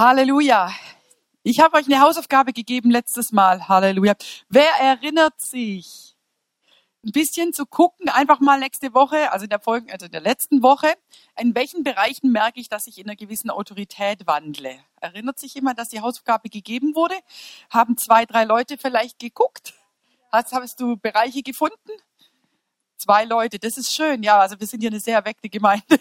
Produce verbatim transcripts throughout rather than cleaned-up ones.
Halleluja. Ich habe euch eine Hausaufgabe gegeben letztes Mal. Halleluja. Wer erinnert sich, ein bisschen zu gucken, einfach mal nächste Woche, also in der Folge, also in der letzten Woche, in welchen Bereichen merke ich, dass ich in einer gewissen Autorität wandle? Erinnert sich jemand, dass die Hausaufgabe gegeben wurde? Haben zwei, drei Leute vielleicht geguckt? Hast, hast du Bereiche gefunden? Zwei Leute, das ist schön. Ja, also wir sind hier eine sehr erweckte Gemeinde.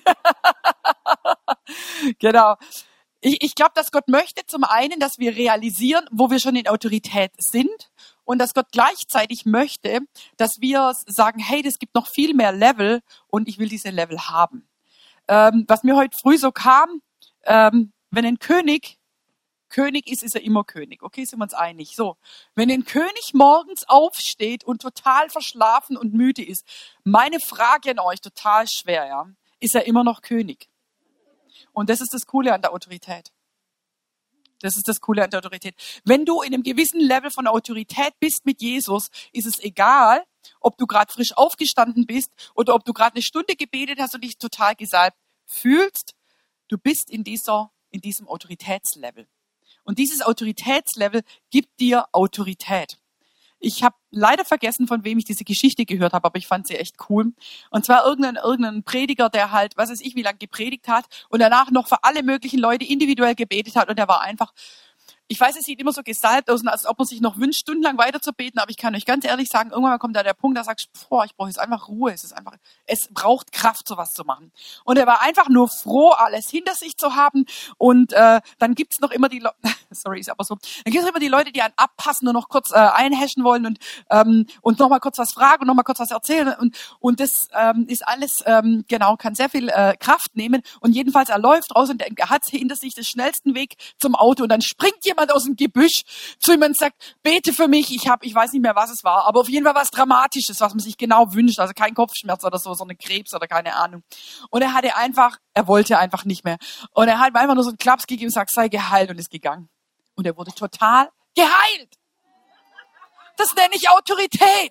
Genau. Ich, ich glaube, dass Gott möchte zum einen, dass wir realisieren, wo wir schon in Autorität sind, und dass Gott gleichzeitig möchte, dass wir sagen, hey, es gibt noch viel mehr Level und ich will diese Level haben. Ähm, was mir heute früh so kam, ähm, wenn ein König König ist, ist er immer König. Okay, sind wir uns einig. So, wenn ein König morgens aufsteht und total verschlafen und müde ist, meine Frage an euch, total schwer, ja, ist er immer noch König? Und das ist das Coole an der Autorität. Das ist das Coole an der Autorität. Wenn du in einem gewissen Level von Autorität bist mit Jesus, ist es egal, ob du gerade frisch aufgestanden bist oder ob du gerade eine Stunde gebetet hast und dich total gesalbt fühlst. Du bist in dieser, in diesem Autoritätslevel. Und dieses Autoritätslevel gibt dir Autorität. Ich habe leider vergessen, von wem ich diese Geschichte gehört habe, aber ich fand sie echt cool. Und zwar irgendein, irgendein Prediger, der halt, was weiß ich, wie lange gepredigt hat und danach noch für alle möglichen Leute individuell gebetet hat. Und der war einfach, ich weiß, es sieht immer so gesalbt aus, als ob man sich noch wünscht, stundenlang weiter zu beten, aber ich kann euch ganz ehrlich sagen, irgendwann mal kommt da der Punkt, da sagst du, boah, ich brauche jetzt einfach Ruhe. Es ist einfach, es braucht Kraft, sowas zu machen. Und er war einfach nur froh, alles hinter sich zu haben. Und äh, dann gibt's noch immer die Leute, sorry, ist aber so, dann gibt's immer die Leute, die einen abpassen und noch kurz äh, einhashen wollen und ähm, und noch mal kurz was fragen und noch mal kurz was erzählen. Und und das ähm, ist alles, ähm, genau, kann sehr viel äh, Kraft nehmen. Und jedenfalls, er läuft raus und er hat hinter sich den schnellsten Weg zum Auto. Und dann springt jemand aus dem Gebüsch zu ihm und sagt, bete für mich, ich habe, ich weiß nicht mehr, was es war, aber auf jeden Fall was Dramatisches, was man sich genau wünscht, also kein Kopfschmerz oder so, sondern Krebs oder keine Ahnung. Und er hatte einfach, er wollte einfach nicht mehr. Und er hat mir einfach nur so einen Klaps gegeben und sagt, sei geheilt, und ist gegangen. Und er wurde total geheilt. Das nenne ich Autorität.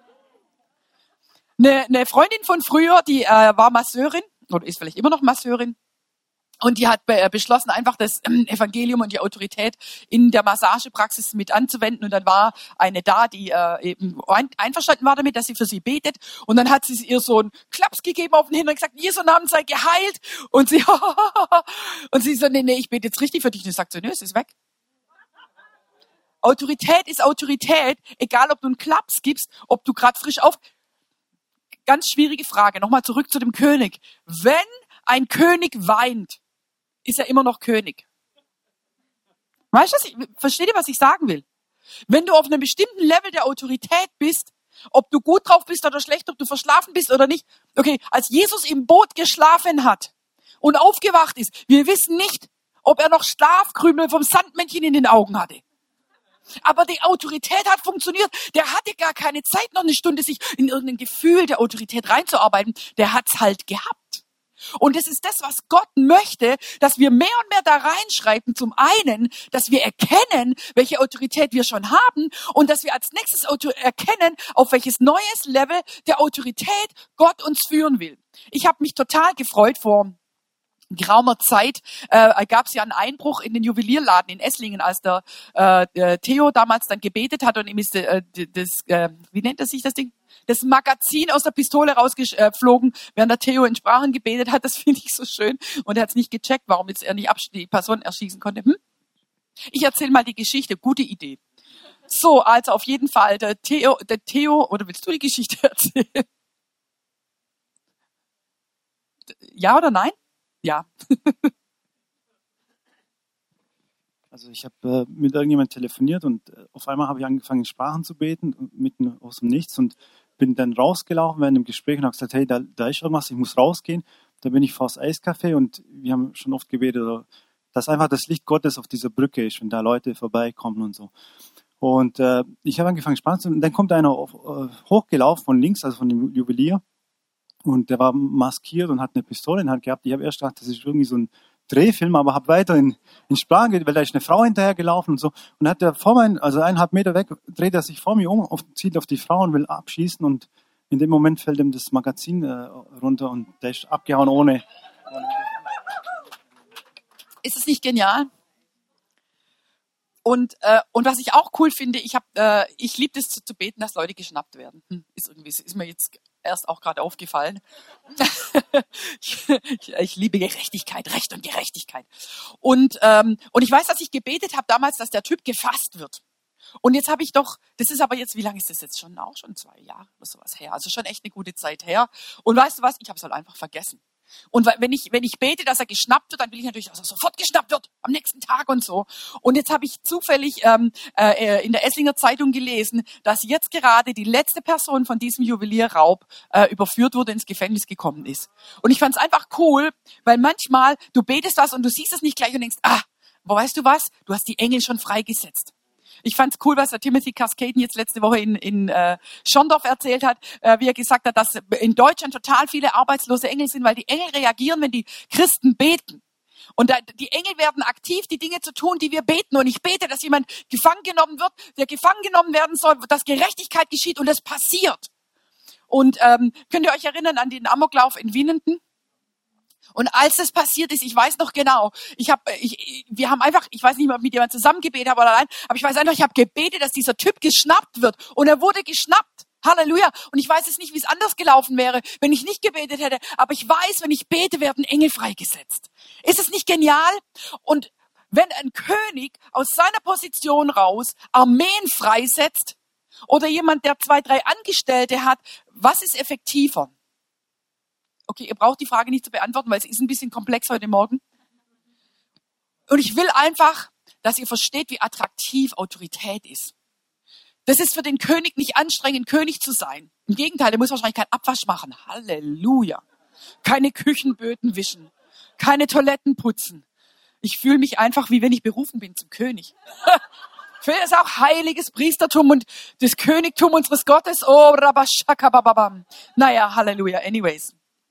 Eine, eine Freundin von früher, die äh, war Masseurin, oder ist vielleicht immer noch Masseurin, und die hat be- beschlossen, einfach das Evangelium und die Autorität in der Massagepraxis mit anzuwenden. Und dann war eine da, die äh, eben ein- einverstanden war damit, dass sie für sie betet. Und dann hat sie ihr so einen Klaps gegeben auf den Hintern und gesagt, Jesu Namen sei geheilt. Und sie, und sie so, nee, nee, ich bete jetzt richtig für dich. Und ich sagt so, nö, es ist weg. Autorität ist Autorität, egal ob du einen Klaps gibst, ob du gerade frisch auf... Ganz schwierige Frage, nochmal zurück zu dem König. Wenn ein König weint, ist er immer noch König. Weißt du, was ich, versteht ihr, was ich sagen will? Wenn du auf einem bestimmten Level der Autorität bist, ob du gut drauf bist oder schlecht, ob du verschlafen bist oder nicht. Okay, als Jesus im Boot geschlafen hat und aufgewacht ist, wir wissen nicht, ob er noch Schlafkrümel vom Sandmännchen in den Augen hatte. Aber die Autorität hat funktioniert. Der hatte gar keine Zeit, noch eine Stunde sich in irgendein Gefühl der Autorität reinzuarbeiten. Der hat's halt gehabt. Und das ist das, was Gott möchte, dass wir mehr und mehr da reinschreiben. Zum einen, dass wir erkennen, welche Autorität wir schon haben, und dass wir als nächstes Auto erkennen, auf welches neues Level der Autorität Gott uns führen will. Ich habe mich total gefreut vor geraumer Zeit, äh, gab es ja einen Einbruch in den Juwelierladen in Esslingen, als der äh, Theo damals dann gebetet hat und ihm ist äh, das, äh, wie nennt er sich das Ding? Das Magazin aus der Pistole rausgeflogen, während der Theo in Sprachen gebetet hat. Das finde ich so schön. Und er hat es nicht gecheckt, warum jetzt er nicht die Person erschießen konnte. Hm? Ich erzähle mal die Geschichte. Gute Idee. So, also auf jeden Fall, der Theo, der Theo, oder willst du die Geschichte erzählen? Ja oder nein? Ja. Also ich habe äh, mit irgendjemandem telefoniert und äh, auf einmal habe ich angefangen, in Sprachen zu beten, mitten aus dem Nichts, und bin dann rausgelaufen während dem Gespräch und habe gesagt, hey, da, da ist irgendwas, ich muss rausgehen. Da bin ich vor das Eiscafé und wir haben schon oft gebetet, dass einfach das Licht Gottes auf dieser Brücke ist, wenn da Leute vorbeikommen und so. Und äh, ich habe angefangen, Sprachen zu beten, und dann kommt einer auf, äh, hochgelaufen von links, also von dem Juwelier, und der war maskiert und hat eine Pistole in der Hand gehabt. Ich habe erst gedacht, das ist irgendwie so ein Drehfilm, aber habe weiter in, in Sprachen geredet, weil da ist eine Frau hinterher gelaufen und so. Und dann hat der vor mir, also eineinhalb Meter weg, dreht er sich vor mir um, auf, zielt auf die Frau und will abschießen, und in dem Moment fällt ihm das Magazin äh, runter und der ist abgehauen ohne. Ist es nicht genial? Und, äh, und was ich auch cool finde, ich hab, äh, ich liebe es zu, zu beten, dass Leute geschnappt werden. Hm, ist irgendwie, ist mir jetzt erst auch gerade aufgefallen. ich, ich, ich liebe Gerechtigkeit, Recht und Gerechtigkeit. Und, ähm, und ich weiß, dass ich gebetet habe damals, dass der Typ gefasst wird. Und jetzt habe ich doch, das ist aber jetzt, wie lange ist das jetzt schon? Auch schon zwei Jahre oder sowas her. Also schon echt eine gute Zeit her. Und weißt du was? Ich habe es halt einfach vergessen. Und wenn ich, wenn ich bete, dass er geschnappt wird, dann will ich natürlich, dass er sofort geschnappt wird, am nächsten Tag und so. Und jetzt habe ich zufällig ähm, äh, in der Esslinger Zeitung gelesen, dass jetzt gerade die letzte Person von diesem Juwelierraub äh, überführt wurde, ins Gefängnis gekommen ist. Und ich fand es einfach cool, weil manchmal, du betest was und du siehst es nicht gleich und denkst, ah, aber weißt du was? Du hast die Engel schon freigesetzt. Ich fand's cool, was der Timothy Cascaden jetzt letzte Woche in, in äh, Schondorf erzählt hat, äh, wie er gesagt hat, dass in Deutschland total viele arbeitslose Engel sind, weil die Engel reagieren, wenn die Christen beten. Und da, die Engel werden aktiv, die Dinge zu tun, die wir beten. Und ich bete, dass jemand gefangen genommen wird, der gefangen genommen werden soll, dass Gerechtigkeit geschieht und es passiert. Und ähm, könnt ihr euch erinnern an den Amoklauf in Winnenden? Und als das passiert ist, ich weiß noch genau, ich habe, ich, wir haben einfach, ich weiß nicht mehr, ob mit jemand zusammen gebetet habe oder allein, aber ich weiß einfach, ich habe gebetet, dass dieser Typ geschnappt wird. Und er wurde geschnappt. Halleluja. Und ich weiß jetzt nicht, wie es anders gelaufen wäre, wenn ich nicht gebetet hätte. Aber ich weiß, wenn ich bete, werden Engel freigesetzt. Ist es nicht genial? Und wenn ein König aus seiner Position raus Armeen freisetzt oder jemand, der zwei, drei Angestellte hat, was ist effektiver? Okay, ihr braucht die Frage nicht zu beantworten, weil es ist ein bisschen komplex heute Morgen. Und ich will einfach, dass ihr versteht, wie attraktiv Autorität ist. Das ist für den König nicht anstrengend, König zu sein. Im Gegenteil, der muss wahrscheinlich keinen Abwasch machen. Halleluja. Keine Küchenböden wischen. Keine Toiletten putzen. Ich fühle mich einfach, wie wenn ich berufen bin zum König. Für das ist auch heiliges Priestertum und das Königtum unseres Gottes. Oh, rabashakababam. Naja, Halleluja. Anyways.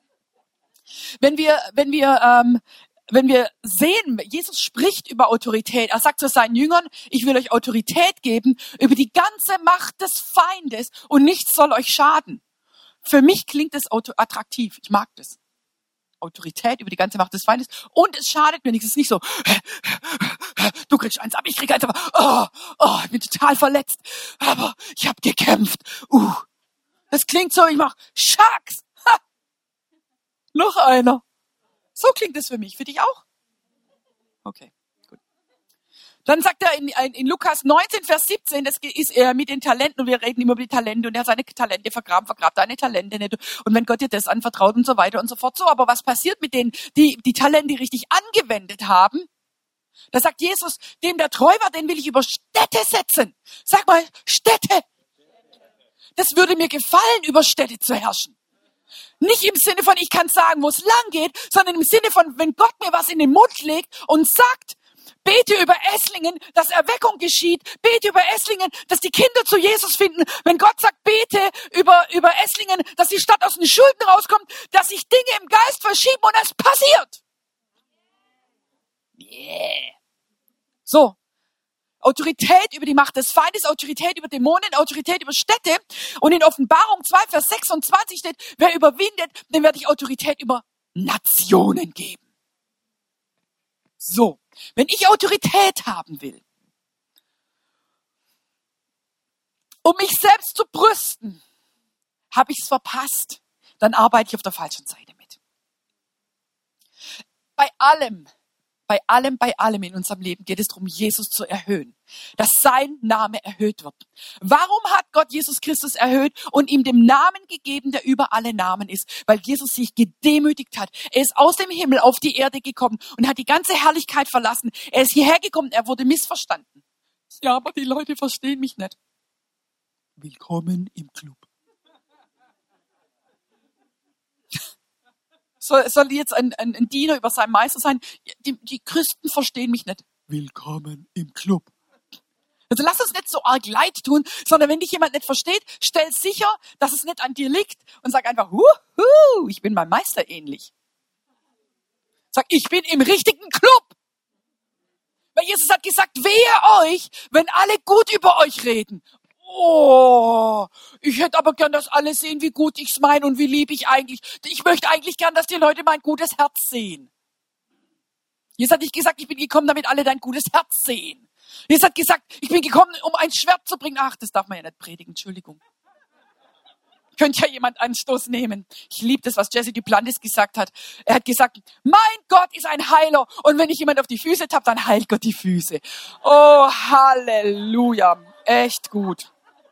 Wenn wir, wenn wir, ähm, wenn wir sehen, Jesus spricht über Autorität. Er sagt zu seinen Jüngern, ich will euch Autorität geben über die ganze Macht des Feindes und nichts soll euch schaden. Für mich klingt das attraktiv. Ich mag das. Autorität über die ganze Macht des Feindes und es schadet mir nichts. Es ist nicht so, du kriegst eins ab, ich krieg eins ab. Oh, oh, ich bin total verletzt, aber ich habe gekämpft. Uh, das klingt so, ich mach Schacks. Noch einer. So klingt es für mich. Für dich auch? Okay, gut. Dann sagt er in, in Lukas neunzehn, Vers siebzehn, das ist er mit den Talenten und wir reden immer über die Talente und er hat seine Talente vergraben, vergrabt deine Talente nicht. Und wenn Gott dir das anvertraut und so weiter und so fort. So, aber was passiert mit denen, die die Talente richtig angewendet haben? Da sagt Jesus, dem der treu war, den will ich über Städte setzen. Sag mal, Städte. Das würde mir gefallen, über Städte zu herrschen. Nicht im Sinne von, ich kann sagen, wo es lang geht, sondern im Sinne von, wenn Gott mir was in den Mund legt und sagt, bete über Esslingen, dass Erweckung geschieht, bete über Esslingen, dass die Kinder zu Jesus finden. Wenn Gott sagt, bete über, über Esslingen, dass die Stadt aus den Schulden rauskommt, dass sich Dinge im Geist verschieben und es passiert. Yeah. So. Autorität über die Macht des Feindes, Autorität über Dämonen, Autorität über Städte. Und in Offenbarung zwei, Vers sechsundzwanzig steht, wer überwindet, dem werde ich Autorität über Nationen geben. So, wenn ich Autorität haben will, um mich selbst zu brüsten, habe ich es verpasst, dann arbeite ich auf der falschen Seite mit. Bei allem, Bei allem, bei allem in unserem Leben geht es darum, Jesus zu erhöhen, dass sein Name erhöht wird. Warum hat Gott Jesus Christus erhöht und ihm den Namen gegeben, der über alle Namen ist? Weil Jesus sich gedemütigt hat. Er ist aus dem Himmel auf die Erde gekommen und hat die ganze Herrlichkeit verlassen. Er ist hierher gekommen, er wurde missverstanden. Ja, aber die Leute verstehen mich nicht. Willkommen im Club. Soll, soll jetzt ein, ein, ein Diener über seinen Meister sein? Die, die Christen verstehen mich nicht. Willkommen im Club. Also lass uns nicht so arg leid tun, sondern wenn dich jemand nicht versteht, stell sicher, dass es nicht an dir liegt und sag einfach, huhu, ich bin meinem Meister ähnlich. Sag, ich bin im richtigen Club. Weil Jesus hat gesagt, wehe euch, wenn alle gut über euch reden. Oh, ich hätte aber gern, dass alle sehen, wie gut ich's meine und wie lieb ich eigentlich. Ich möchte eigentlich gern, dass die Leute mein gutes Herz sehen. Jesus hat nicht gesagt, ich bin gekommen, damit alle dein gutes Herz sehen. Jesus hat gesagt, ich bin gekommen, um ein Schwert zu bringen. Ach, das darf man ja nicht predigen, Entschuldigung. Könnte ja jemand Anstoß nehmen. Ich liebe das, was Jesse Duplantis gesagt hat. Er hat gesagt, mein Gott ist ein Heiler. Und wenn ich jemand auf die Füße tappe, dann heilt Gott die Füße. Oh, Halleluja. Echt gut.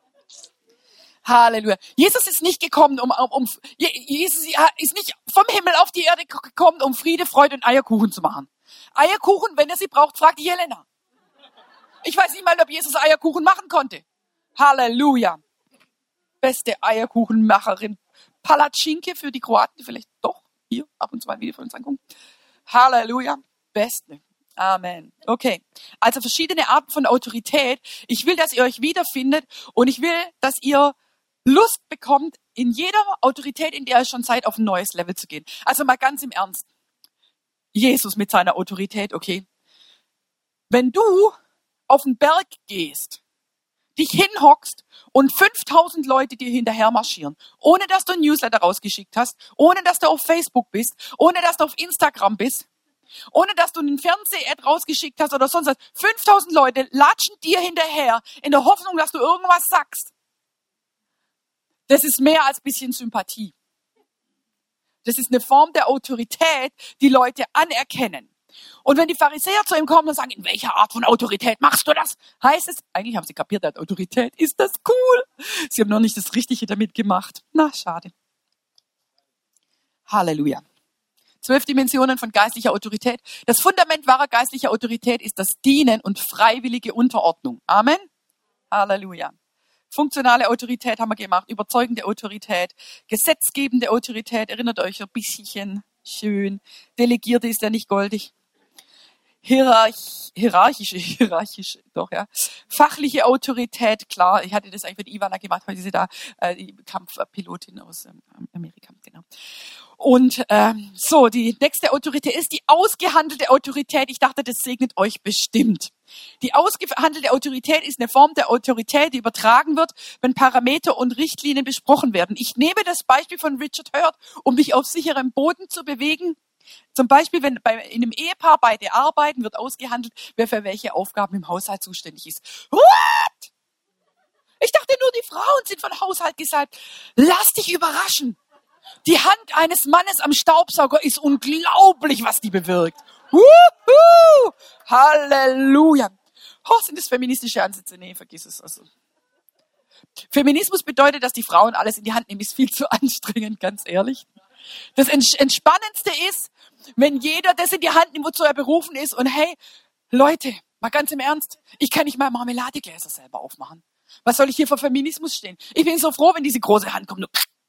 Halleluja. Jesus ist nicht gekommen, um, um, um Jesus ist nicht vom Himmel auf die Erde gekommen, um Friede, Freude und Eierkuchen zu machen. Eierkuchen, wenn er sie braucht, fragt die Jelena. Ich weiß nicht mal, ob Jesus Eierkuchen machen konnte. Halleluja. Beste Eierkuchenmacherin. Palatschinke für die Kroaten, die vielleicht doch hier ab und zu mal wieder von uns angucken. Halleluja. Beste. Amen. Okay. Also verschiedene Arten von Autorität. Ich will, dass ihr euch wiederfindet und ich will, dass ihr Lust bekommt, in jeder Autorität, in der ihr schon seid, auf ein neues Level zu gehen. Also mal ganz im Ernst. Jesus mit seiner Autorität, okay. Wenn du auf den Berg gehst, dich hinhockst und fünftausend Leute dir hinterher marschieren, ohne dass du ein Newsletter rausgeschickt hast, ohne dass du auf Facebook bist, ohne dass du auf Instagram bist, ohne dass du einen Fernseh-Ad rausgeschickt hast oder sonst was. fünftausend Leute latschen dir hinterher in der Hoffnung, dass du irgendwas sagst. Das ist mehr als ein bisschen Sympathie. Das ist eine Form der Autorität, die Leute anerkennen. Und wenn die Pharisäer zu ihm kommen und sagen, in welcher Art von Autorität machst du das? Heißt es, eigentlich haben sie kapiert, dass Autorität ist das cool. Sie haben noch nicht das Richtige damit gemacht. Na, schade. Halleluja. Zwölf Dimensionen von geistlicher Autorität. Das Fundament wahrer geistlicher Autorität ist das Dienen und freiwillige Unterordnung. Amen. Halleluja. Funktionale Autorität haben wir gemacht, überzeugende Autorität, gesetzgebende Autorität, erinnert euch ein bisschen, schön. Delegierte ist ja nicht goldig. Hierarch, hierarchische, hierarchische, doch, ja. Fachliche Autorität, klar, ich hatte das eigentlich für die Ivana gemacht, weil sie da, äh, die Kampfpilotin aus ähm, Amerika, genau. Und ähm, so, die nächste Autorität ist die ausgehandelte Autorität. Ich dachte, das segnet euch bestimmt. Die ausgehandelte Autorität ist eine Form der Autorität, die übertragen wird, wenn Parameter und Richtlinien besprochen werden. Ich nehme das Beispiel von Richard Hurt, um mich auf sicherem Boden zu bewegen. Zum Beispiel, wenn bei, in einem Ehepaar beide arbeiten, wird ausgehandelt, wer für welche Aufgaben im Haushalt zuständig ist. What? Ich dachte nur, die Frauen sind von Haushalt gesalbt. Lass dich überraschen. Die Hand eines Mannes am Staubsauger ist unglaublich, was die bewirkt. Wuhu! Halleluja. Oh, sind das feministische Ansätze? Nee, vergiss es. Also. Feminismus bedeutet, dass die Frauen alles in die Hand nehmen, ist viel zu anstrengend, ganz ehrlich. Das Entspannendste ist, wenn jeder das in die Hand nimmt, wozu er berufen ist. Und hey, Leute, mal ganz im Ernst, ich kann nicht mal Marmeladegläser selber aufmachen. Was soll ich hier für Feminismus stehen? Ich bin so froh, wenn diese große Hand kommt.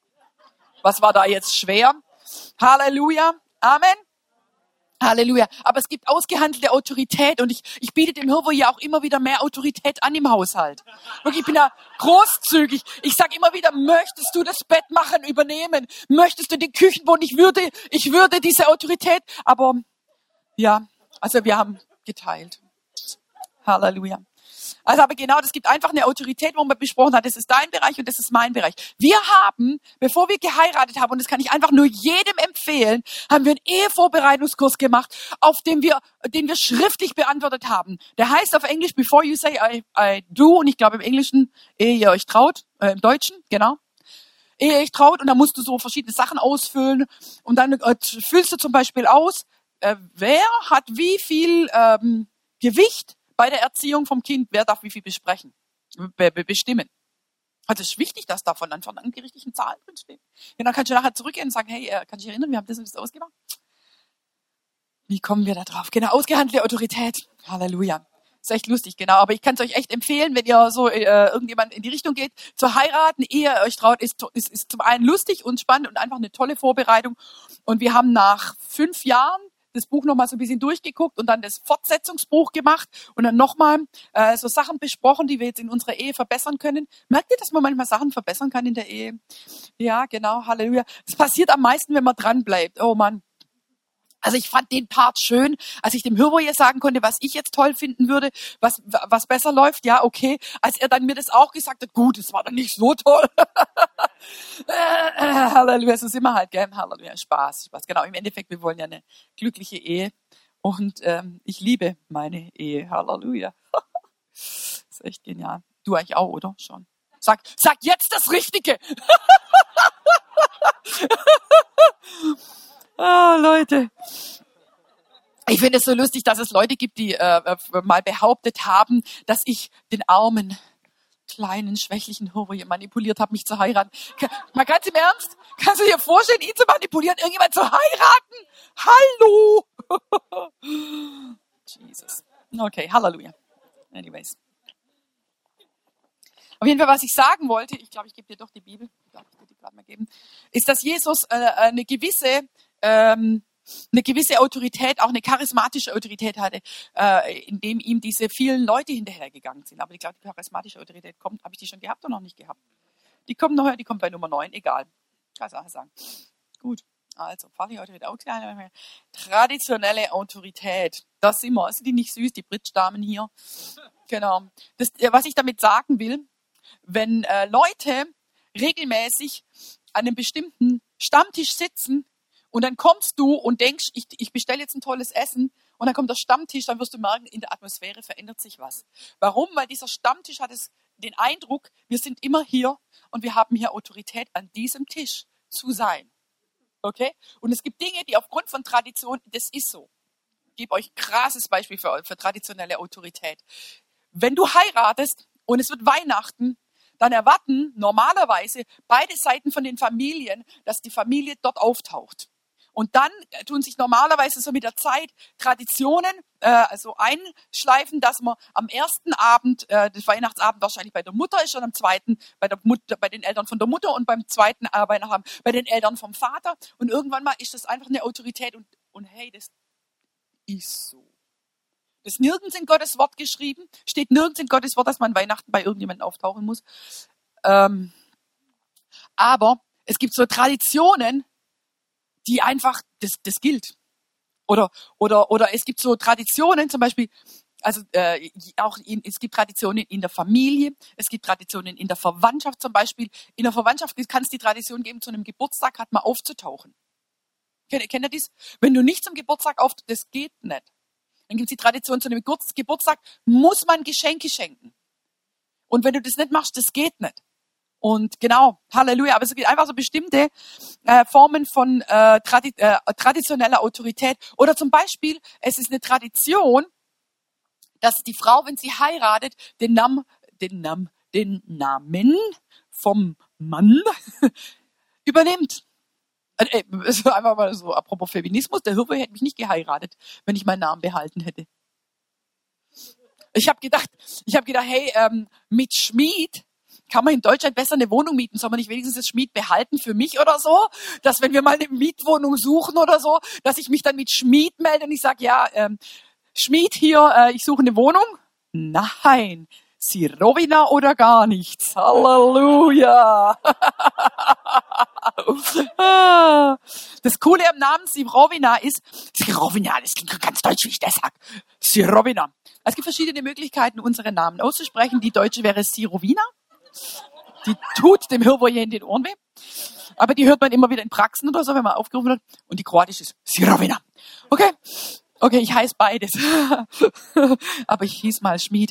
Was war da jetzt schwer? Halleluja. Amen. Halleluja. Aber es gibt ausgehandelte Autorität und ich, ich biete dem Hirvo ja auch immer wieder mehr Autorität an im Haushalt. Wirklich, ich bin da großzügig. Ich sage immer wieder, möchtest du das Bett machen, übernehmen? Möchtest du den Küchenboden? Ich würde, ich würde diese Autorität. Aber ja, also wir haben geteilt. Halleluja. Also aber genau, das gibt einfach eine Autorität, wo man besprochen hat, das ist dein Bereich und das ist mein Bereich. Wir haben, bevor wir geheiratet haben, und das kann ich einfach nur jedem empfehlen, haben wir einen Ehevorbereitungskurs gemacht, auf dem wir, den wir schriftlich beantwortet haben. Der heißt auf Englisch, before you say I, I do, und ich glaube im Englischen, ehe ihr euch traut, äh, im Deutschen, genau. Ehe ihr euch traut, und da musst du so verschiedene Sachen ausfüllen, und dann äh, füllst du zum Beispiel aus, äh, wer hat wie viel ähm, Gewicht bei der Erziehung vom Kind, wer darf wie viel besprechen, be- be- bestimmen. Also es ist wichtig, dass da von Anfang an die richtigen Zahlen drinstehen. Ja, dann kannst du nachher zurückgehen und sagen, hey, äh, kannst du dich erinnern, wir haben das und das ausgemacht? Wie kommen wir da drauf? Genau, ausgehandelte Autorität. Halleluja. Ist echt lustig, genau. Aber ich kann es euch echt empfehlen, wenn ihr so äh, irgendjemand in die Richtung geht, zu heiraten, ehe ihr euch traut, ist, ist, ist zum einen lustig und spannend und einfach eine tolle Vorbereitung. Und wir haben nach fünf Jahren das Buch nochmal so ein bisschen durchgeguckt und dann das Fortsetzungsbuch gemacht und dann nochmal äh, so Sachen besprochen, die wir jetzt in unserer Ehe verbessern können. Merkt ihr, dass man manchmal Sachen verbessern kann in der Ehe? Ja, genau, Halleluja. Das passiert am meisten, wenn man dran bleibt. Oh Mann. Also ich fand den Part schön, als ich dem Hirvo jetzt sagen konnte, was ich jetzt toll finden würde, was was besser läuft. Ja, okay. Als er dann mir das auch gesagt hat, gut, es war dann nicht so toll. Halleluja, so sind wir halt, gell? Halleluja, Spaß, Spaß. Genau, im Endeffekt, wir wollen ja eine glückliche Ehe und ähm, ich liebe meine Ehe. Halleluja. Das ist echt genial. Du eigentlich auch, oder? Schon. Sag, sag jetzt das Richtige. Ah, Leute. Ich finde es so lustig, dass es Leute gibt, die äh, mal behauptet haben, dass ich den armen, kleinen, schwächlichen Hover manipuliert habe, mich zu heiraten. Mal ganz im Ernst, kannst du dir vorstellen, ihn zu manipulieren, irgendjemand zu heiraten? Hallo! Jesus. Okay, Halleluja. Anyways. Auf jeden Fall, was ich sagen wollte, ich glaube, ich gebe dir doch die Bibel, darf ich dir die gerade mal geben, ist, dass Jesus äh, eine gewisse ähm, eine gewisse Autorität, auch eine charismatische Autorität hatte, äh, indem ihm diese vielen Leute hinterhergegangen sind. Aber ich glaube, die charismatische Autorität kommt, habe ich die schon gehabt oder noch nicht gehabt? Die kommt noch, die kommt bei Nummer neun, egal. Kann ich auch sagen. Gut, also fachliche Autorität, auch kleine, traditionelle Autorität. Das sind wir. Sind die nicht süß, die Bridge-Damen hier? Genau. Das, was ich damit sagen will, wenn äh, Leute regelmäßig an einem bestimmten Stammtisch sitzen, und dann kommst du und denkst, ich, ich bestelle jetzt ein tolles Essen und dann kommt der Stammtisch, dann wirst du merken, in der Atmosphäre verändert sich was. Warum? Weil dieser Stammtisch hat es den Eindruck, wir sind immer hier und wir haben hier Autorität an diesem Tisch zu sein. Okay? Und es gibt Dinge, die aufgrund von Tradition, das ist so. Ich gebe euch ein krasses Beispiel für, für traditionelle Autorität. Wenn du heiratest und es wird Weihnachten, dann erwarten normalerweise beide Seiten von den Familien, dass die Familie dort auftaucht. Und dann tun sich normalerweise so mit der Zeit Traditionen äh, also einschleifen, dass man am ersten Abend, äh, des Weihnachtsabend wahrscheinlich bei der Mutter ist und am zweiten bei der Mutter, bei den Eltern von der Mutter und beim zweiten äh, Weihnachtsabend bei den Eltern vom Vater. Und irgendwann mal ist das einfach eine Autorität und, und hey, das ist so. Das ist nirgends in Gottes Wort geschrieben, steht nirgends in Gottes Wort, dass man Weihnachten bei irgendjemandem auftauchen muss. Ähm, aber es gibt so Traditionen, die einfach, das, das gilt. Oder, oder, oder es gibt so Traditionen, zum Beispiel, also äh, auch in, es gibt Traditionen in der Familie, es gibt Traditionen in der Verwandtschaft zum Beispiel. In der Verwandtschaft kann es die Tradition geben, zu einem Geburtstag hat man aufzutauchen. Kennt, kennt ihr das? Wenn du nicht zum Geburtstag auftauchst, das geht nicht. Dann gibt es die Tradition, zu einem Geburtstag muss man Geschenke schenken. Und wenn du das nicht machst, das geht nicht. Und genau, Halleluja. Aber es gibt einfach so bestimmte äh, Formen von äh, tradi- äh, traditioneller Autorität. Oder zum Beispiel, es ist eine Tradition, dass die Frau, wenn sie heiratet, den Namen, den Namen, den Namen vom Mann übernimmt. Äh, äh, einfach mal so, apropos Feminismus, der Hirwe hätte mich nicht geheiratet, wenn ich meinen Namen behalten hätte. Ich habe gedacht, ich habe gedacht, hey, ähm, mit Schmied kann man in Deutschland besser eine Wohnung mieten? Soll man nicht wenigstens das Schmied behalten für mich oder so? Dass wenn wir mal eine Mietwohnung suchen oder so, dass ich mich dann mit Schmied melde und ich sage, ja, ähm, Schmied hier, äh, ich suche eine Wohnung? Nein, Sirovina oder gar nichts. Halleluja. Das Coole am Namen Sirovina ist, Sirovina, das klingt ganz deutsch, wie ich das sage. Sirovina. Es gibt verschiedene Möglichkeiten, unsere Namen auszusprechen. Die deutsche wäre Sirovina. Die tut dem Hirwoje in den Ohren weh. Aber die hört man immer wieder in Praxen oder so, wenn man aufgerufen wird. Und die kroatische ist Sirovina. Okay, okay, ich heiße beides. Aber ich hieß mal Schmied.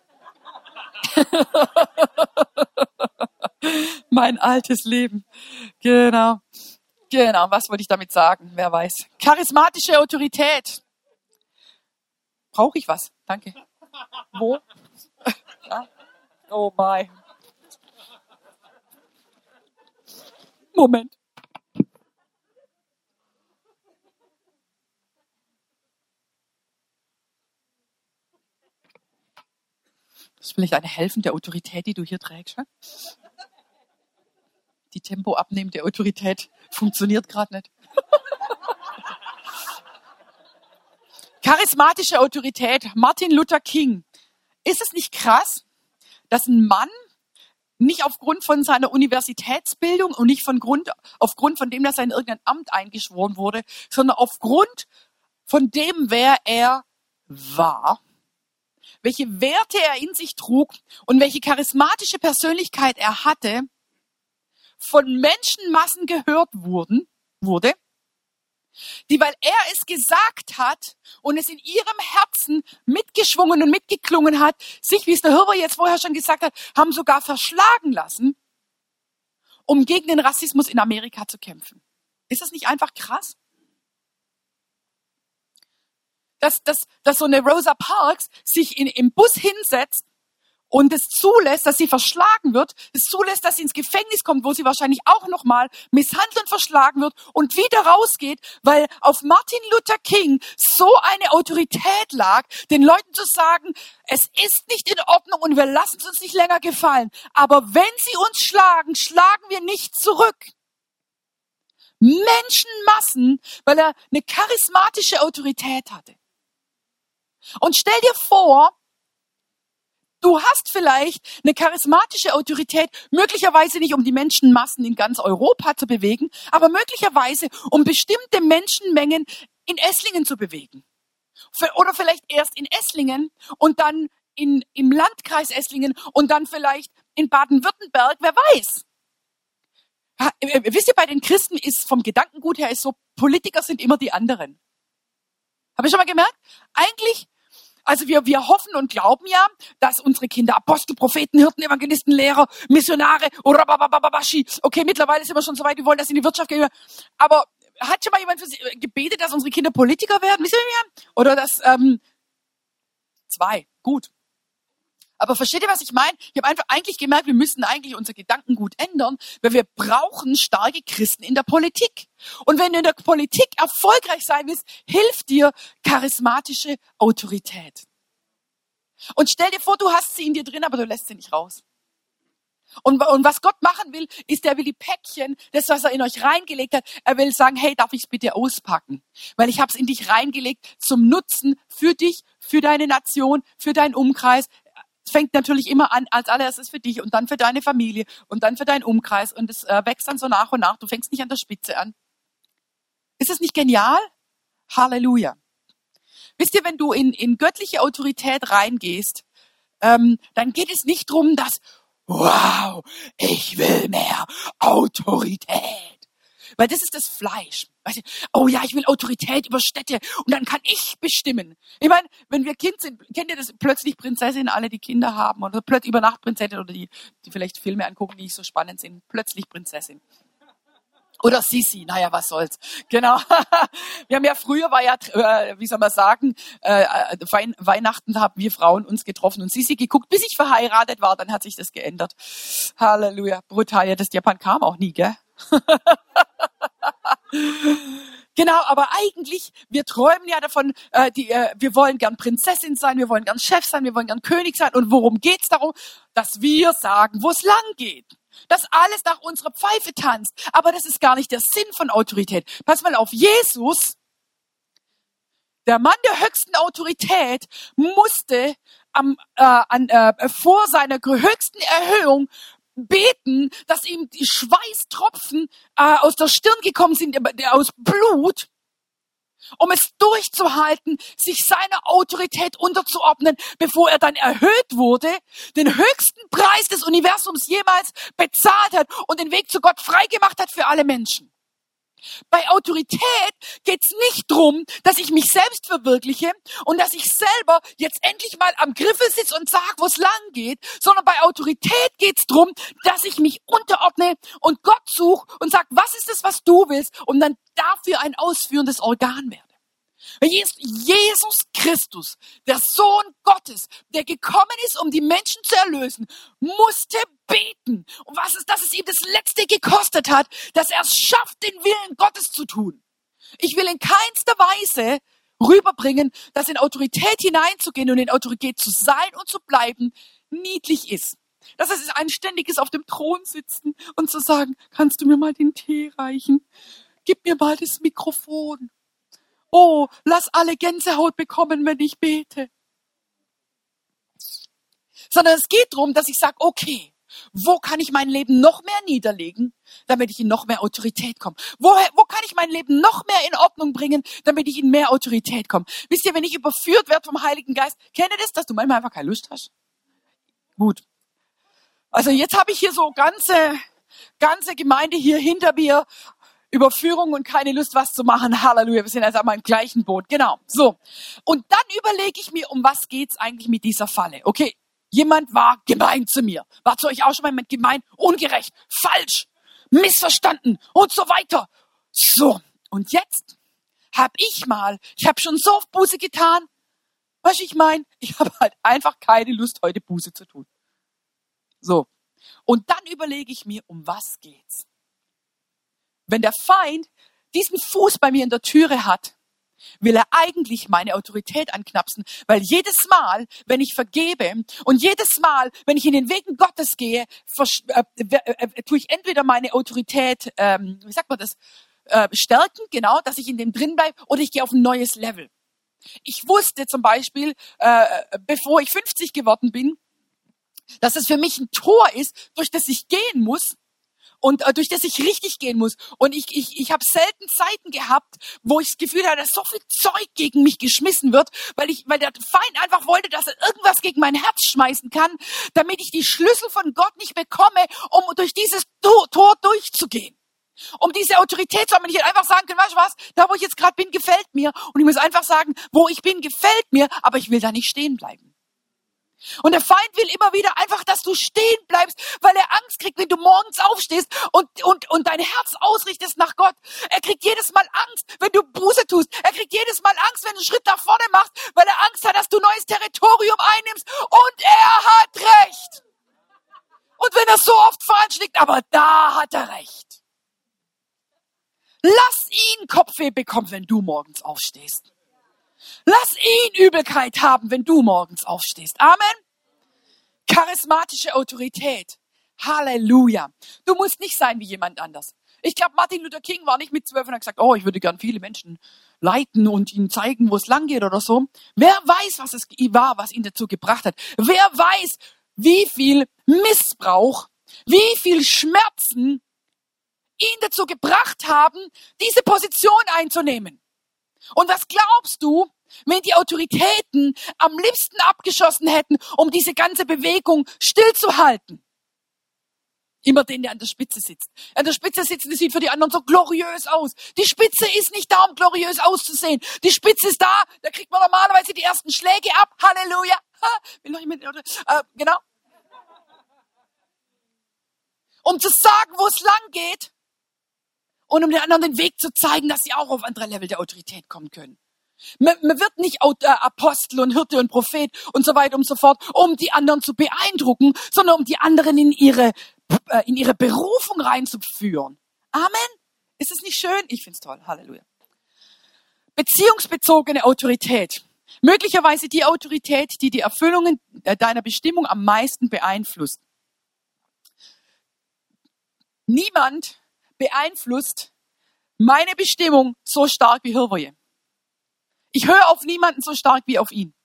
Mein altes Leben. Genau. Genau, was wollte ich damit sagen? Wer weiß. Charismatische Autorität. Brauche ich was? Danke. Wo? Ja. Oh my. Moment. Das ist vielleicht eine helfende Autorität, die du hier trägst. Hm? Die tempoabnehmende Autorität funktioniert gerade nicht. Charismatische Autorität, Martin Luther King. Ist es nicht krass, dass ein Mann nicht aufgrund von seiner Universitätsbildung und nicht von Grund, aufgrund von dem, dass er in irgendein Amt eingeschworen wurde, sondern aufgrund von dem, wer er war, welche Werte er in sich trug und welche charismatische Persönlichkeit er hatte, von Menschenmassen gehört wurden, wurde Die, weil er es gesagt hat und es in ihrem Herzen mitgeschwungen und mitgeklungen hat, sich, wie es der Hirber jetzt vorher schon gesagt hat, haben sogar verschlagen lassen, um gegen den Rassismus in Amerika zu kämpfen. Ist das nicht einfach krass? Dass, dass, dass so eine Rosa Parks sich in, im Bus hinsetzt und es zulässt, dass sie verschlagen wird, es zulässt, dass sie ins Gefängnis kommt, wo sie wahrscheinlich auch nochmal misshandelt und verschlagen wird und wieder rausgeht, weil auf Martin Luther King so eine Autorität lag, den Leuten zu sagen, es ist nicht in Ordnung und wir lassen es uns nicht länger gefallen. Aber wenn sie uns schlagen, schlagen wir nicht zurück. Menschenmassen, weil er eine charismatische Autorität hatte. Und stell dir vor, du hast vielleicht eine charismatische Autorität, möglicherweise nicht, um die Menschenmassen in ganz Europa zu bewegen, aber möglicherweise, um bestimmte Menschenmengen in Esslingen zu bewegen. Oder vielleicht erst in Esslingen und dann in, im Landkreis Esslingen und dann vielleicht in Baden-Württemberg, wer weiß. Ha, wisst ihr, bei den Christen ist vom Gedankengut her ist so, Politiker sind immer die anderen. Habt ihr schon mal gemerkt? Eigentlich, also wir, wir hoffen und glauben ja, dass unsere Kinder Apostel, Propheten, Hirten, Evangelisten, Lehrer, Missionare, Orababababashi, okay, mittlerweile sind wir schon so weit, wir wollen, dass sie in die Wirtschaft gehen. Aber hat schon mal jemand für sie gebetet, dass unsere Kinder Politiker werden? Wisst ihr mir? Oder dass, ähm, zwei, gut. Aber versteht ihr, was ich meine? Ich habe einfach eigentlich gemerkt, wir müssen eigentlich unser Gedankengut ändern, weil wir brauchen starke Christen in der Politik. Und wenn du in der Politik erfolgreich sein willst, hilft dir charismatische Autorität. Und stell dir vor, du hast sie in dir drin, aber du lässt sie nicht raus. Und, und was Gott machen will, ist, er will die Päckchen, das, was er in euch reingelegt hat, er will sagen, hey, darf ich es bitte auspacken? Weil ich habe es in dich reingelegt zum Nutzen für dich, für deine Nation, für deinen Umkreis. Es fängt natürlich immer an, als allererstes für dich und dann für deine Familie und dann für deinen Umkreis und es äh, wächst dann so nach und nach. Du fängst nicht an der Spitze an. Ist es nicht genial? Halleluja. Wisst ihr, wenn du in, in göttliche Autorität reingehst, ähm, dann geht es nicht drum, dass, wow, ich will mehr Autorität. Weil das ist das Fleisch. Weißt du, oh ja, ich will Autorität über Städte und dann kann ich bestimmen. Ich meine, wenn wir Kind sind, kennt ihr das plötzlich Prinzessinnen, alle die Kinder haben oder plötzlich über Nacht Prinzessin oder die, die vielleicht Filme angucken, die nicht so spannend sind, plötzlich Prinzessin. Oder Sisi, naja, was soll's. Genau. Wir haben ja früher, war ja, äh, wie soll man sagen, äh, Wein, Weihnachten haben wir Frauen uns getroffen und Sisi geguckt, bis ich verheiratet war, dann hat sich das geändert. Halleluja. Brutal, ja, das Japan kam auch nie, gell? Genau, aber eigentlich, wir träumen ja davon, äh, die, äh, wir wollen gern Prinzessin sein, wir wollen gern Chef sein, wir wollen gern König sein. Und worum geht's darum? Dass wir sagen, wo es lang geht. Dass alles nach unserer Pfeife tanzt. Aber das ist gar nicht der Sinn von Autorität. Pass mal auf, Jesus, der Mann der höchsten Autorität, musste am, äh, an, äh, vor seiner höchsten Erhöhung beten, dass ihm die Schweißtropfen äh, aus der Stirn gekommen sind, äh, aus Blut, um es durchzuhalten, sich seiner Autorität unterzuordnen, bevor er dann erhöht wurde, den höchsten Preis des Universums jemals bezahlt hat und den Weg zu Gott freigemacht hat für alle Menschen. Bei Autorität geht's nicht drum, dass ich mich selbst verwirkliche und dass ich selber jetzt endlich mal am Griffel sitze und sage, wo es lang geht, sondern bei Autorität geht's drum, dass ich mich unterordne und Gott suche und sage, was ist das, was du willst, und dann dafür ein ausführendes Organ werde. Jesus Christus, der Sohn Gottes, der gekommen ist, um die Menschen zu erlösen, musste beten. Und was ist, dass es ihm das Letzte gekostet hat, dass er es schafft, den Willen Gottes zu tun. Ich will in keinster Weise rüberbringen, dass in Autorität hineinzugehen und in Autorität zu sein und zu bleiben niedlich ist. Dass es ein ständiges auf dem Thron sitzen und zu sagen, kannst du mir mal den Tee reichen? Gib mir mal das Mikrofon. Oh, lass alle Gänsehaut bekommen, wenn ich bete. Sondern es geht darum, dass ich sage, okay, wo kann ich mein Leben noch mehr niederlegen, damit ich in noch mehr Autorität komme? Wo, wo kann ich mein Leben noch mehr in Ordnung bringen, damit ich in mehr Autorität komme? Wisst ihr, wenn ich überführt werde vom Heiligen Geist, kennt ihr das, dass du manchmal einfach keine Lust hast? Gut. Also jetzt habe ich hier so ganze, ganze Gemeinde hier hinter mir. Überführung und keine Lust, was zu machen. Halleluja, wir sind also einmal im gleichen Boot. Genau, so. Und dann überlege ich mir, um was geht's eigentlich mit dieser Falle? Okay, jemand war gemein zu mir. War zu euch auch schon mal jemand gemein? Ungerecht, falsch, missverstanden und so weiter. So, und jetzt habe ich mal, ich habe schon so oft Buße getan. Was ich meine, ich habe halt einfach keine Lust, heute Buße zu tun. So, und dann überlege ich mir, um was geht's? Wenn der Feind diesen Fuß bei mir in der Türe hat, will er eigentlich meine Autorität anknapsen, weil jedes Mal, wenn ich vergebe und jedes Mal, wenn ich in den Wegen Gottes gehe, äh, äh, äh, tue ich entweder meine Autorität, ähm, wie sagt man das, äh, stärken, genau, dass ich in dem drin bleibe, oder ich gehe auf ein neues Level. Ich wusste zum Beispiel, äh, bevor ich fünfzig geworden bin, dass es für mich ein Tor ist, durch das ich gehen muss, und äh, durch das ich richtig gehen muss. Und ich ich ich habe selten Zeiten gehabt, wo ich das Gefühl hatte, dass so viel Zeug gegen mich geschmissen wird, weil ich weil der Feind einfach wollte, dass er irgendwas gegen mein Herz schmeißen kann, damit ich die Schlüssel von Gott nicht bekomme, um durch dieses Tor, Tor durchzugehen. Um diese Autorität zu haben, wenn ich einfach sagen kann, weißt du was, da wo ich jetzt gerade bin, gefällt mir. Und ich muss einfach sagen, wo ich bin, gefällt mir, aber ich will da nicht stehen bleiben. Und der Feind will immer wieder einfach, dass du stehen bleibst, weil er Angst kriegt, wenn du morgens aufstehst und, und, und dein Herz ausrichtest nach Gott. Er kriegt jedes Mal Angst, wenn du Buße tust. Er kriegt jedes Mal Angst, wenn du einen Schritt nach vorne machst, weil er Angst hat, dass du neues Territorium einnimmst. Und er hat recht. Und wenn er so oft falsch liegt, aber da hat er recht. Lass ihn Kopfweh bekommen, wenn du morgens aufstehst. Lass ihn Übelkeit haben, wenn du morgens aufstehst. Amen. Charismatische Autorität. Halleluja. Du musst nicht sein wie jemand anders. Ich glaube, Martin Luther King war nicht mit zwölf und hat gesagt, oh, ich würde gern viele Menschen leiten und ihnen zeigen, wo es lang geht oder so. Wer weiß, was es war, was ihn dazu gebracht hat. Wer weiß, wie viel Missbrauch, wie viel Schmerzen ihn dazu gebracht haben, diese Position einzunehmen. Und was glaubst du, wenn die Autoritäten am liebsten abgeschossen hätten, um diese ganze Bewegung stillzuhalten? Immer den, der an der Spitze sitzt. An der Spitze sitzen, das sieht für die anderen so gloriös aus. Die Spitze ist nicht da, um gloriös auszusehen. Die Spitze ist da, da kriegt man normalerweise die ersten Schläge ab. Halleluja. Ha, will noch jemand, oder? Äh, genau. Um zu sagen, wo es lang geht. Und um den anderen den Weg zu zeigen, dass sie auch auf andere Level der Autorität kommen können. Man, man wird nicht Apostel und Hirte und Prophet und so weiter und so fort, um die anderen zu beeindrucken, sondern um die anderen in ihre, in ihre Berufung reinzuführen. Amen. Ist es nicht schön? Ich find's toll. Halleluja. Beziehungsbezogene Autorität. Möglicherweise die Autorität, die die Erfüllung deiner Bestimmung am meisten beeinflusst. Niemand beeinflusst meine Bestimmung so stark wie Hirvoje. Ich höre auf niemanden so stark wie auf ihn.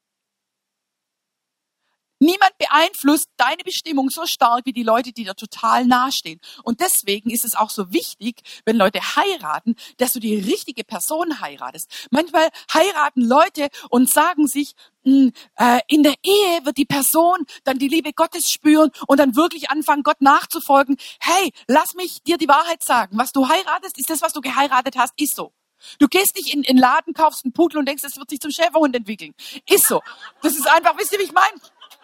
Niemand beeinflusst deine Bestimmung so stark wie die Leute, die dir total nahestehen. Und deswegen ist es auch so wichtig, wenn Leute heiraten, dass du die richtige Person heiratest. Manchmal heiraten Leute und sagen sich, mh, äh, in der Ehe wird die Person dann die Liebe Gottes spüren und dann wirklich anfangen, Gott nachzufolgen. Hey, lass mich dir die Wahrheit sagen. Was du heiratest, ist das, was du geheiratet hast, ist so. Du gehst nicht in den Laden, kaufst einen Pudel und denkst, es wird sich zum Schäferhund entwickeln. Ist so. Das ist einfach, wisst ihr, wie ich meine?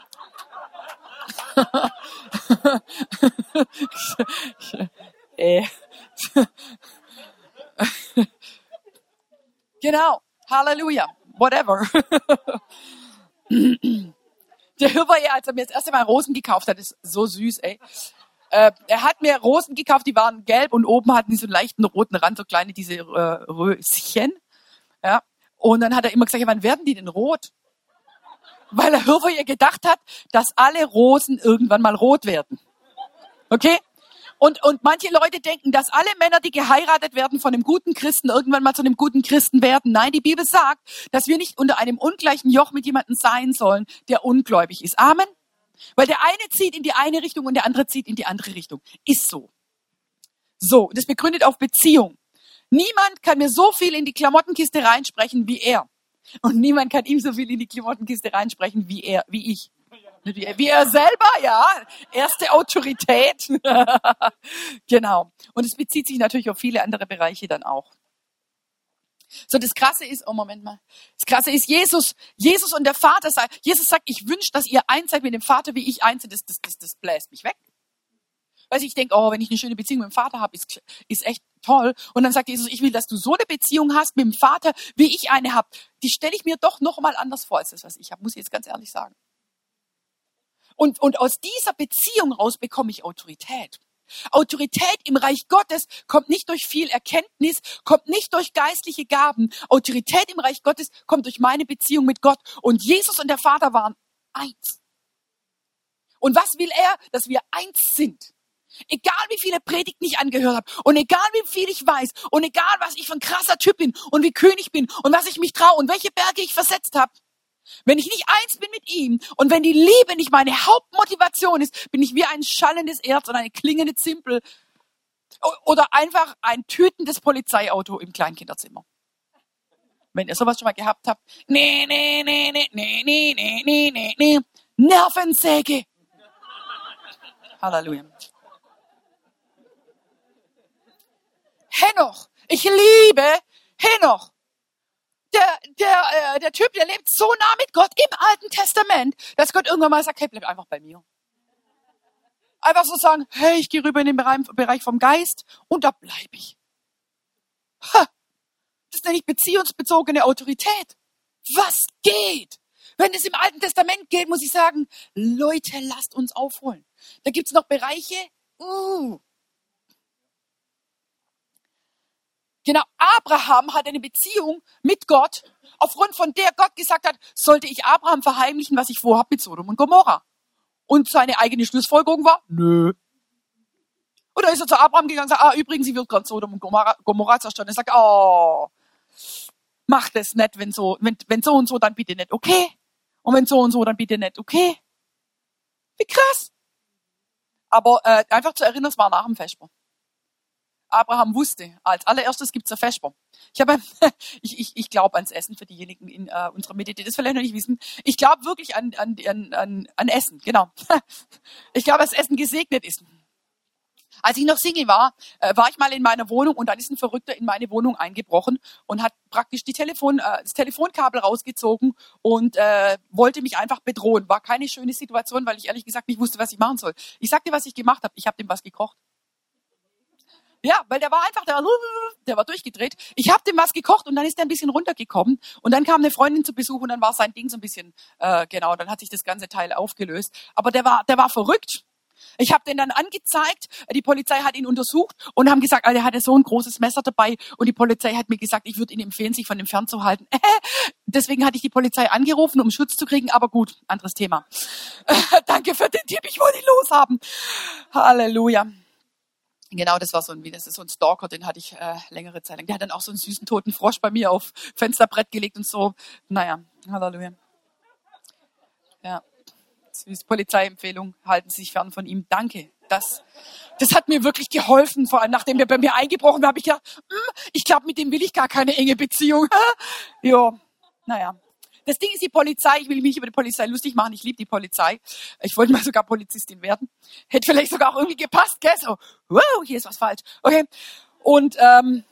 äh. Genau. Halleluja. Whatever. Der Hirvoje, als er mir das erste Mal Rosen gekauft hat, ist so süß, ey. Äh, er hat mir Rosen gekauft, die waren gelb und oben hatten die so einen leichten roten Rand, so kleine diese äh, Röschen. Ja. Und dann hat er immer gesagt, ja, wann werden die denn rot? Weil er Hirvoje gedacht hat, dass alle Rosen irgendwann mal rot werden. Okay? Und, und manche Leute denken, dass alle Männer, die geheiratet werden von einem guten Christen, irgendwann mal zu einem guten Christen werden. Nein, die Bibel sagt, dass wir nicht unter einem ungleichen Joch mit jemandem sein sollen, der ungläubig ist. Amen? Weil der eine zieht in die eine Richtung und der andere zieht in die andere Richtung. Ist so. So, das begründet auf Beziehung. Niemand kann mir so viel in die Klamottenkiste reinsprechen wie er. Und niemand kann ihm so viel in die Klamottenkiste reinsprechen wie er, wie ich. Wie er selber, ja. Erste Autorität. Genau. Und es bezieht sich natürlich auf viele andere Bereiche dann auch. So, das Krasse ist, oh Moment mal, das Krasse ist, Jesus, Jesus und der Vater sagt, Jesus sagt, ich wünsche, dass ihr eins seid mit dem Vater, wie ich eins bin, das, das, das, das bläst mich weg. Weil ich denke, oh, wenn ich eine schöne Beziehung mit dem Vater habe, ist, ist echt toll. Und dann sagt Jesus, ich will, dass du so eine Beziehung hast mit dem Vater, wie ich eine habe. Die stelle ich mir doch noch mal anders vor, als das, was ich habe, muss ich jetzt ganz ehrlich sagen. Und, und aus dieser Beziehung raus bekomme ich Autorität. Autorität im Reich Gottes kommt nicht durch viel Erkenntnis, kommt nicht durch geistliche Gaben. Autorität im Reich Gottes kommt durch meine Beziehung mit Gott. Und Jesus und der Vater waren eins. Und was will er? Dass wir eins sind. Egal wie viele Predigten ich angehört habe und egal wie viel ich weiß und egal was ich für ein krasser Typ bin und wie König bin und was ich mich traue und welche Berge ich versetzt habe. Wenn ich nicht eins bin mit ihm und wenn die Liebe nicht meine Hauptmotivation ist, bin ich wie ein schallendes Erz und eine klingende Zimpel oder einfach ein tütendes Polizeiauto im Kleinkinderzimmer. Wenn ihr sowas schon mal gehabt habt, nee, nee, nee, nee, nee, nee, nee, nee, nee, nee, Nervensäge. Halleluja. Henoch, ich liebe Henoch. Der, der, äh, der Typ, der lebt so nah mit Gott im Alten Testament, dass Gott irgendwann mal sagt, hey, bleib einfach bei mir. Einfach so sagen, hey, ich gehe rüber in den Bereich, Bereich vom Geist und da bleibe ich. Ha, das nenne ich beziehungsbezogene Autorität. Was geht? Wenn es im Alten Testament geht, muss ich sagen, Leute, lasst uns aufholen. Da gibt's noch Bereiche, uh, Genau, Abraham hat eine Beziehung mit Gott, aufgrund von der Gott gesagt hat, sollte ich Abraham verheimlichen, was ich vorhabe mit Sodom und Gomorra. Und seine eigene Schlussfolgerung war, nö. Und dann ist er zu Abraham gegangen und sagt, ah, übrigens, sie wird gerade Sodom und Gomorra, Gomorra zerstören. Er sagt, oh, mach das nicht, wenn so, wenn, wenn so und so, dann bitte nicht, okay? Und wenn so und so, dann bitte nicht, okay? Wie krass. Aber äh, einfach zu erinnern, es war nach dem Vesper. Abraham wusste, als allererstes gibt's ein Vesper. Ich habe, ich, ich, ich glaube ans Essen für diejenigen in äh, unserer Mitte, die das vielleicht noch nicht wissen. Ich glaube wirklich an, an, an, an Essen, genau. Ich glaube, dass Essen gesegnet ist. Als ich noch Single war, äh, war ich mal in meiner Wohnung und dann ist ein Verrückter in meine Wohnung eingebrochen und hat praktisch die Telefon, äh, das Telefonkabel rausgezogen und äh, wollte mich einfach bedrohen. War keine schöne Situation, weil ich ehrlich gesagt nicht wusste, was ich machen soll. Ich sagte, was ich gemacht habe. Ich habe dem was gekocht. Ja, weil der war einfach, der war, der war durchgedreht. Ich habe dem was gekocht und dann ist er ein bisschen runtergekommen. Und dann kam eine Freundin zu Besuch und dann war sein Ding so ein bisschen, äh, genau, dann hat sich das ganze Teil aufgelöst. Aber der war, der war verrückt. Ich habe den dann angezeigt, die Polizei hat ihn untersucht und haben gesagt, er hatte so ein großes Messer dabei und die Polizei hat mir gesagt, ich würde Ihnen empfehlen, sich von dem fernzuhalten. Deswegen hatte ich die Polizei angerufen, um Schutz zu kriegen, aber gut, anderes Thema. Danke für den Tipp, ich wollte ihn loshaben. Halleluja. Genau, das war so ein, das ist so ein Stalker, den hatte ich äh, längere Zeit lang. Der hat dann auch so einen süßen toten Frosch bei mir auf Fensterbrett gelegt und so. Naja, Halleluja. Ja, süß. Polizeiempfehlung, halten Sie sich fern von ihm. Danke. Das, das hat mir wirklich geholfen, vor allem nachdem der bei mir eingebrochen war, habe ich gedacht, hm, ich glaube, mit dem will ich gar keine enge Beziehung. Ja, naja. Das Ding ist die Polizei, ich will mich nicht über die Polizei lustig machen, ich liebe die Polizei. Ich wollte mal sogar Polizistin werden. Hätte vielleicht sogar auch irgendwie gepasst, gell? So, wow, hier ist was falsch. Okay. Und ähm,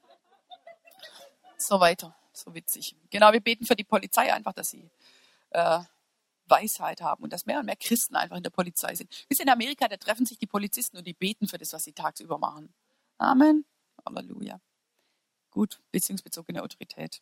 so weiter. So witzig. Genau, wir beten für die Polizei einfach, dass sie äh, Weisheit haben und dass mehr und mehr Christen einfach in der Polizei sind. Bis in Amerika, da treffen sich die Polizisten und die beten für das, was sie tagsüber machen. Amen. Halleluja. Gut, beziehungsbezogene Autorität.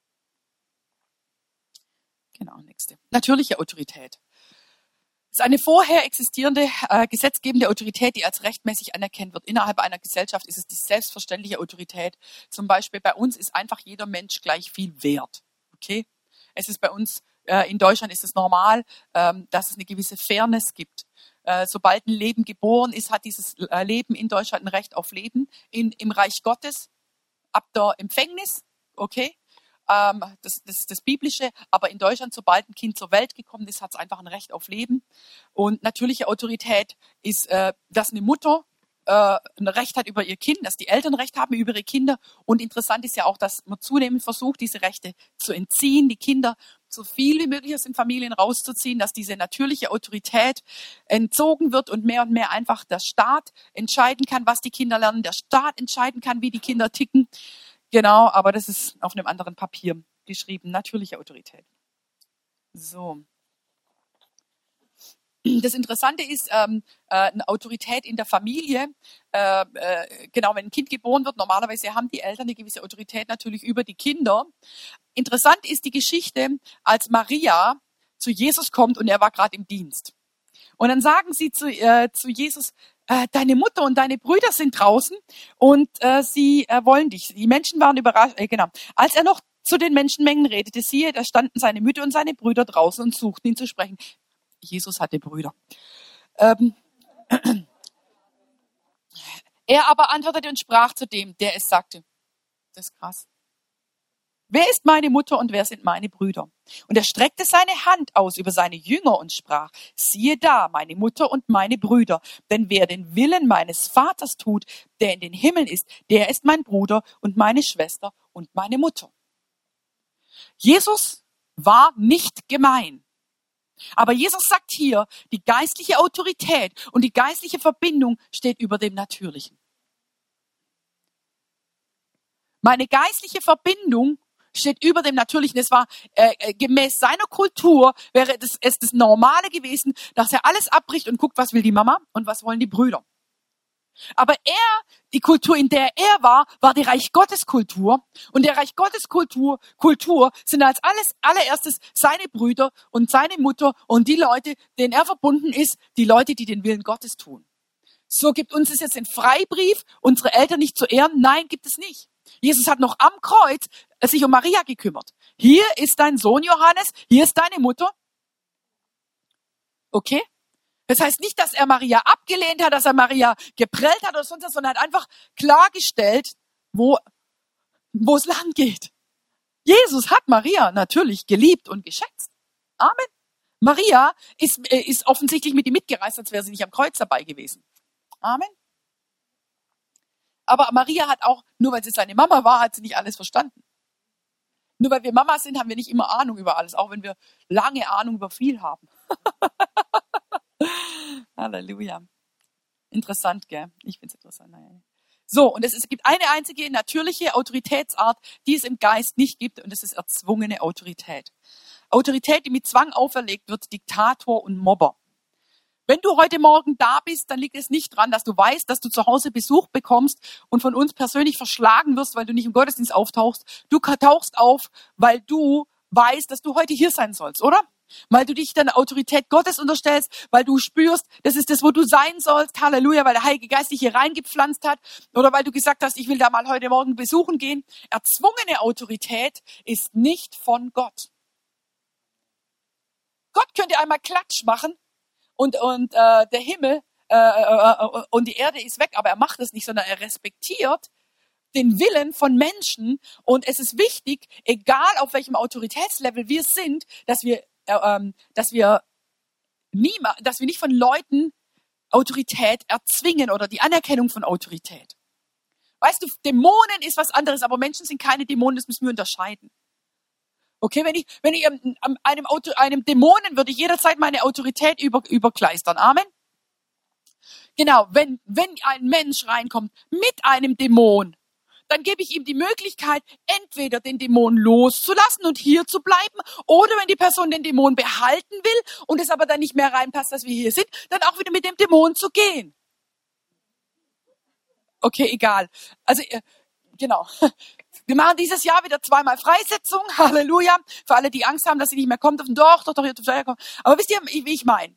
Genau, nächste. Natürliche Autorität. Das ist eine vorher existierende, äh, gesetzgebende Autorität, die als rechtmäßig anerkannt wird. Innerhalb einer Gesellschaft ist es die selbstverständliche Autorität. Zum Beispiel bei uns ist einfach jeder Mensch gleich viel wert. Okay? Es ist bei uns, äh, in Deutschland ist es normal, ähm, dass es eine gewisse Fairness gibt. Äh, sobald ein Leben geboren ist, hat dieses äh, Leben in Deutschland ein Recht auf Leben. In, im Reich Gottes, ab der Empfängnis, okay? Ähm, das, das, das Biblische, aber in Deutschland, sobald ein Kind zur Welt gekommen ist, hat es einfach ein Recht auf Leben. Und natürliche Autorität ist, äh, dass eine Mutter äh, ein Recht hat über ihr Kind, dass die Eltern Recht haben über ihre Kinder. Und interessant ist ja auch, dass man zunehmend versucht, diese Rechte zu entziehen, die Kinder so viel wie möglich aus den Familien rauszuziehen, dass diese natürliche Autorität entzogen wird und mehr und mehr einfach der Staat entscheiden kann, was die Kinder lernen, der Staat entscheiden kann, wie die Kinder ticken. Genau, aber das ist auf einem anderen Papier geschrieben, natürliche Autorität. So. Das Interessante ist, ähm, äh, eine Autorität in der Familie, äh, äh, genau, wenn ein Kind geboren wird, normalerweise haben die Eltern eine gewisse Autorität natürlich über die Kinder. Interessant ist die Geschichte, als Maria zu Jesus kommt und er war gerade im Dienst. Und dann sagen sie zu, äh, zu Jesus, äh, deine Mutter und deine Brüder sind draußen und äh, sie äh, wollen dich. Die Menschen waren überrascht, äh, genau. Als er noch zu den Menschenmengen redete, siehe, da standen seine Mütter und seine Brüder draußen und suchten ihn zu sprechen. Jesus hatte Brüder. Ähm, er aber antwortete und sprach zu dem, der es sagte. Das ist krass. Wer ist meine Mutter und wer sind meine Brüder? Und er streckte seine Hand aus über seine Jünger und sprach, siehe da, meine Mutter und meine Brüder. Denn wer den Willen meines Vaters tut, der in den Himmeln ist, der ist mein Bruder und meine Schwester und meine Mutter. Jesus war nicht gemein. Aber Jesus sagt hier, die geistliche Autorität und die geistliche Verbindung steht über dem Natürlichen. Meine geistliche Verbindung steht über dem Natürlichen. Es war äh, gemäß seiner Kultur, wäre das, es das Normale gewesen, dass er alles abbricht und guckt, was will die Mama und was wollen die Brüder. Aber er, die Kultur, in der er war, war die Reich Gottes Kultur. Und der Reich Gottes Kultur, Kultur sind als alles, allererstes seine Brüder und seine Mutter und die Leute, denen er verbunden ist, die Leute, die den Willen Gottes tun. So gibt uns es jetzt den Freibrief, unsere Eltern nicht zu ehren? Nein, gibt es nicht. Jesus hat noch am Kreuz sich um Maria gekümmert. Hier ist dein Sohn Johannes, hier ist deine Mutter. Okay? Das heißt nicht, dass er Maria abgelehnt hat, dass er Maria geprellt hat oder sonst was, sondern hat einfach klargestellt, wo, wo es lang geht. Jesus hat Maria natürlich geliebt und geschätzt. Amen. Maria ist, äh, ist offensichtlich mit ihm mitgereist, als wäre sie nicht am Kreuz dabei gewesen. Amen. Aber Maria hat auch, nur weil sie seine Mama war, hat sie nicht alles verstanden. Nur weil wir Mamas sind, haben wir nicht immer Ahnung über alles, auch wenn wir lange Ahnung über viel haben. Halleluja. Interessant, gell? Ich finde es interessant. Naja. So, und es, ist, es gibt eine einzige natürliche Autoritätsart, die es im Geist nicht gibt, und das ist erzwungene Autorität. Autorität, die mit Zwang auferlegt wird, Diktator und Mobber. Wenn du heute Morgen da bist, dann liegt es nicht dran, dass du weißt, dass du zu Hause Besuch bekommst und von uns persönlich verschlagen wirst, weil du nicht im Gottesdienst auftauchst. Du tauchst auf, weil du weißt, dass du heute hier sein sollst, oder? Weil du dich der Autorität Gottes unterstellst, weil du spürst, das ist das, wo du sein sollst, Halleluja, weil der Heilige Geist dich hier reingepflanzt hat oder weil du gesagt hast, ich will da mal heute Morgen besuchen gehen. Erzwungene Autorität ist nicht von Gott. Gott könnte einmal Klatsch machen und, und äh, der Himmel äh, äh, und die Erde ist weg, aber er macht es nicht, sondern er respektiert den Willen von Menschen und es ist wichtig, egal auf welchem Autoritätslevel wir sind, dass wir Ähm, dass wir nie, dass wir nicht von Leuten Autorität erzwingen oder die Anerkennung von Autorität. Weißt du, Dämonen ist was anderes, aber Menschen sind keine Dämonen, das müssen wir unterscheiden. Okay, wenn ich, wenn ich ähm, einem, Auto, einem Dämonen würde ich jederzeit meine Autorität über, überkleistern. Amen. Genau, wenn, wenn ein Mensch reinkommt mit einem Dämon, dann gebe ich ihm die Möglichkeit, entweder den Dämon loszulassen und hier zu bleiben, oder wenn die Person den Dämon behalten will und es aber dann nicht mehr reinpasst, dass wir hier sind, dann auch wieder mit dem Dämon zu gehen. Okay, egal. Also, äh, genau. Wir machen dieses Jahr wieder zweimal Freisetzung. Halleluja. Für alle, die Angst haben, dass sie nicht mehr kommen dürfen. Doch, doch, doch, ihr dürft kommen. Aber wisst ihr, wie ich meine?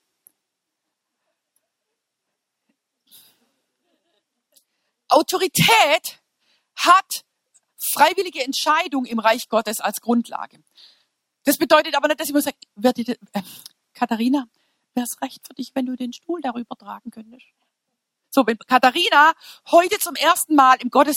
Autorität hat freiwillige Entscheidung im Reich Gottes als Grundlage. Das bedeutet aber nicht, dass ich muss sagen, wird die, äh, Katharina, wäre es recht für dich, wenn du den Stuhl darüber tragen könntest? So, wenn Katharina heute zum ersten Mal im Gottesdienst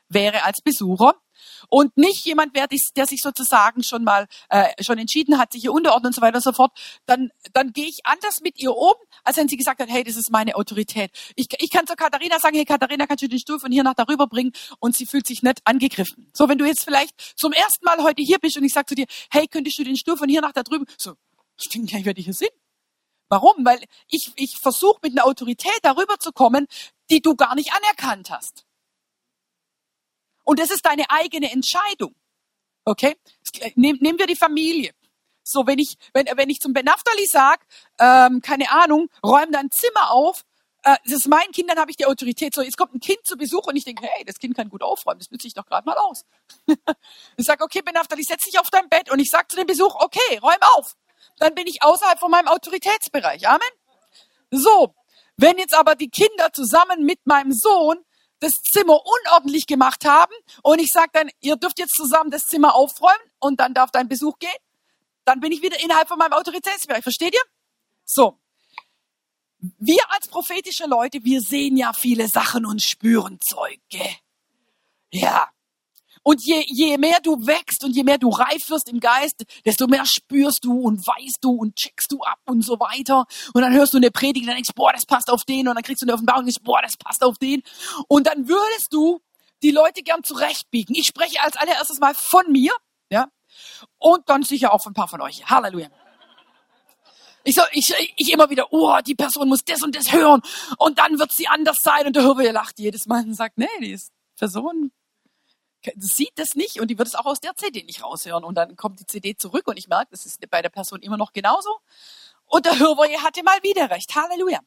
wäre als Besucher und nicht jemand wäre, der sich sozusagen schon mal äh, schon entschieden hat, sich hier unterordnen und so weiter und so fort, dann dann gehe ich anders mit ihr um, als wenn sie gesagt hat, hey, das ist meine Autorität. Ich, ich kann zur Katharina sagen, hey Katharina, kannst du den Stuhl von hier nach darüber bringen, und sie fühlt sich nicht angegriffen. So, wenn du jetzt vielleicht zum ersten Mal heute hier bist und ich sage zu dir, hey, könntest du den Stuhl von hier nach da drüben, so, das klingt gleich, werde ich hier sind. Warum? Weil ich, ich versuche mit einer Autorität darüber zu kommen, die du gar nicht anerkannt hast. Und das ist deine eigene Entscheidung. Okay? Nehm, nehmen wir die Familie. So, wenn ich, wenn, wenn ich zum Ben Naftali sage, ähm, keine Ahnung, räum dein Zimmer auf, äh, das ist mein Kind, dann habe ich die Autorität. So, jetzt kommt ein Kind zu Besuch und ich denke, hey, das Kind kann gut aufräumen, das nütze ich doch gerade mal aus. Ich sage, okay, Ben Naftali, setz dich auf dein Bett, und ich sage zu dem Besuch, okay, räum auf. Dann bin ich außerhalb von meinem Autoritätsbereich. Amen? So, wenn jetzt aber die Kinder zusammen mit meinem Sohn das Zimmer unordentlich gemacht haben und ich sage dann, ihr dürft jetzt zusammen das Zimmer aufräumen und dann darf dein Besuch gehen, dann bin ich wieder innerhalb von meinem Autoritätsbereich. Versteht ihr? So. Wir als prophetische Leute, wir sehen ja viele Sachen und spüren Zeug, gell? Ja. Und je, je mehr du wächst und je mehr du reif wirst im Geist, desto mehr spürst du und weißt du und checkst du ab und so weiter. Und dann hörst du eine Predigt und dann denkst, boah, das passt auf den. Und dann kriegst du eine Offenbarung und denkst, boah, das passt auf den. Und dann würdest du die Leute gern zurechtbiegen. Ich spreche als allererstes mal von mir, ja, und dann sicher auch von ein paar von euch. Halleluja. Ich, so, ich, ich immer wieder, oh, die Person muss das und das hören und dann wird sie anders sein. Und der Hörer lacht jedes Mal und sagt, nee, die ist Person sieht das nicht und die wird es auch aus der C D nicht raushören. Und dann kommt die C D zurück und ich merke, das ist bei der Person immer noch genauso. Und der Hörer hatte mal wieder recht. Halleluja.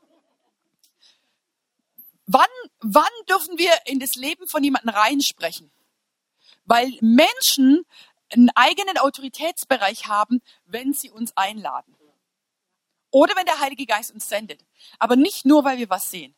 Wann, wann dürfen wir in das Leben von jemandem reinsprechen? Weil Menschen einen eigenen Autoritätsbereich haben, wenn sie uns einladen. Oder wenn der Heilige Geist uns sendet. Aber nicht nur, weil wir was sehen.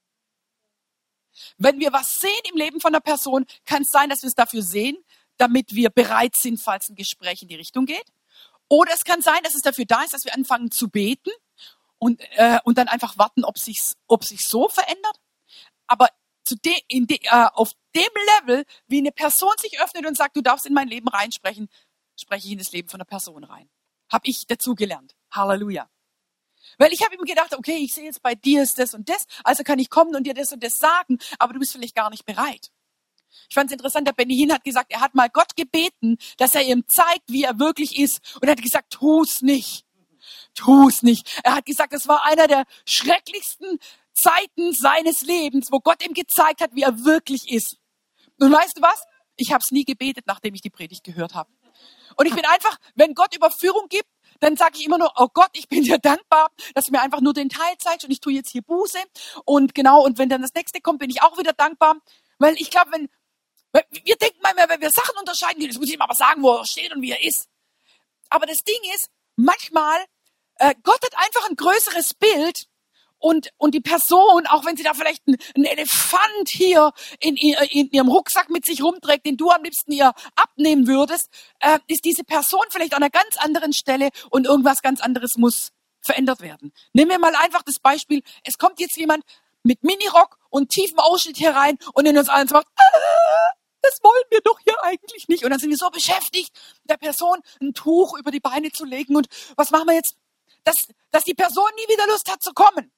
Wenn wir was sehen im Leben von einer Person, kann es sein, dass wir es dafür sehen, damit wir bereit sind, falls ein Gespräch in die Richtung geht. Oder es kann sein, dass es dafür da ist, dass wir anfangen zu beten und, äh, und dann einfach warten, ob sich's, ob sich so verändert. Aber zu de, in de, äh, auf dem Level, wie eine Person sich öffnet und sagt, du darfst in mein Leben reinsprechen, spreche ich in das Leben von einer Person rein. Habe ich dazu gelernt. Halleluja. Weil ich habe ihm gedacht, okay, ich sehe jetzt bei dir ist das und das, also kann ich kommen und dir das und das sagen, aber du bist vielleicht gar nicht bereit. Ich fand es interessant, der Benny Hinn hat gesagt, er hat mal Gott gebeten, dass er ihm zeigt, wie er wirklich ist. Und er hat gesagt, tu's nicht. Tu's nicht. Er hat gesagt, es war einer der schrecklichsten Zeiten seines Lebens, wo Gott ihm gezeigt hat, wie er wirklich ist. Und weißt du was? Ich habe es nie gebetet, nachdem ich die Predigt gehört habe. Und ich bin einfach, wenn Gott Überführung gibt, dann sage ich immer nur, oh Gott, ich bin dir dankbar, dass du mir einfach nur den Teil zeigst und ich tue jetzt hier Buße. Und genau, und wenn dann das nächste kommt, bin ich auch wieder dankbar. Weil ich glaube, wenn, wir denken manchmal, wenn wir Sachen unterscheiden, das muss ich ihm aber sagen, wo er steht und wie er ist. Aber das Ding ist, manchmal, äh, Gott hat einfach ein größeres Bild. Und, und die Person, auch wenn sie da vielleicht einen, einen Elefant hier in, in, in ihrem Rucksack mit sich rumträgt, den du am liebsten ihr abnehmen würdest, äh, ist diese Person vielleicht an einer ganz anderen Stelle und irgendwas ganz anderes muss verändert werden. Nehmen wir mal einfach das Beispiel, es kommt jetzt jemand mit Minirock und tiefem Ausschnitt hier rein und in uns allen sagt, ah, das wollen wir doch hier eigentlich nicht. Und dann sind wir so beschäftigt, der Person ein Tuch über die Beine zu legen. Und was machen wir jetzt? Dass, dass die Person nie wieder Lust hat zu kommen.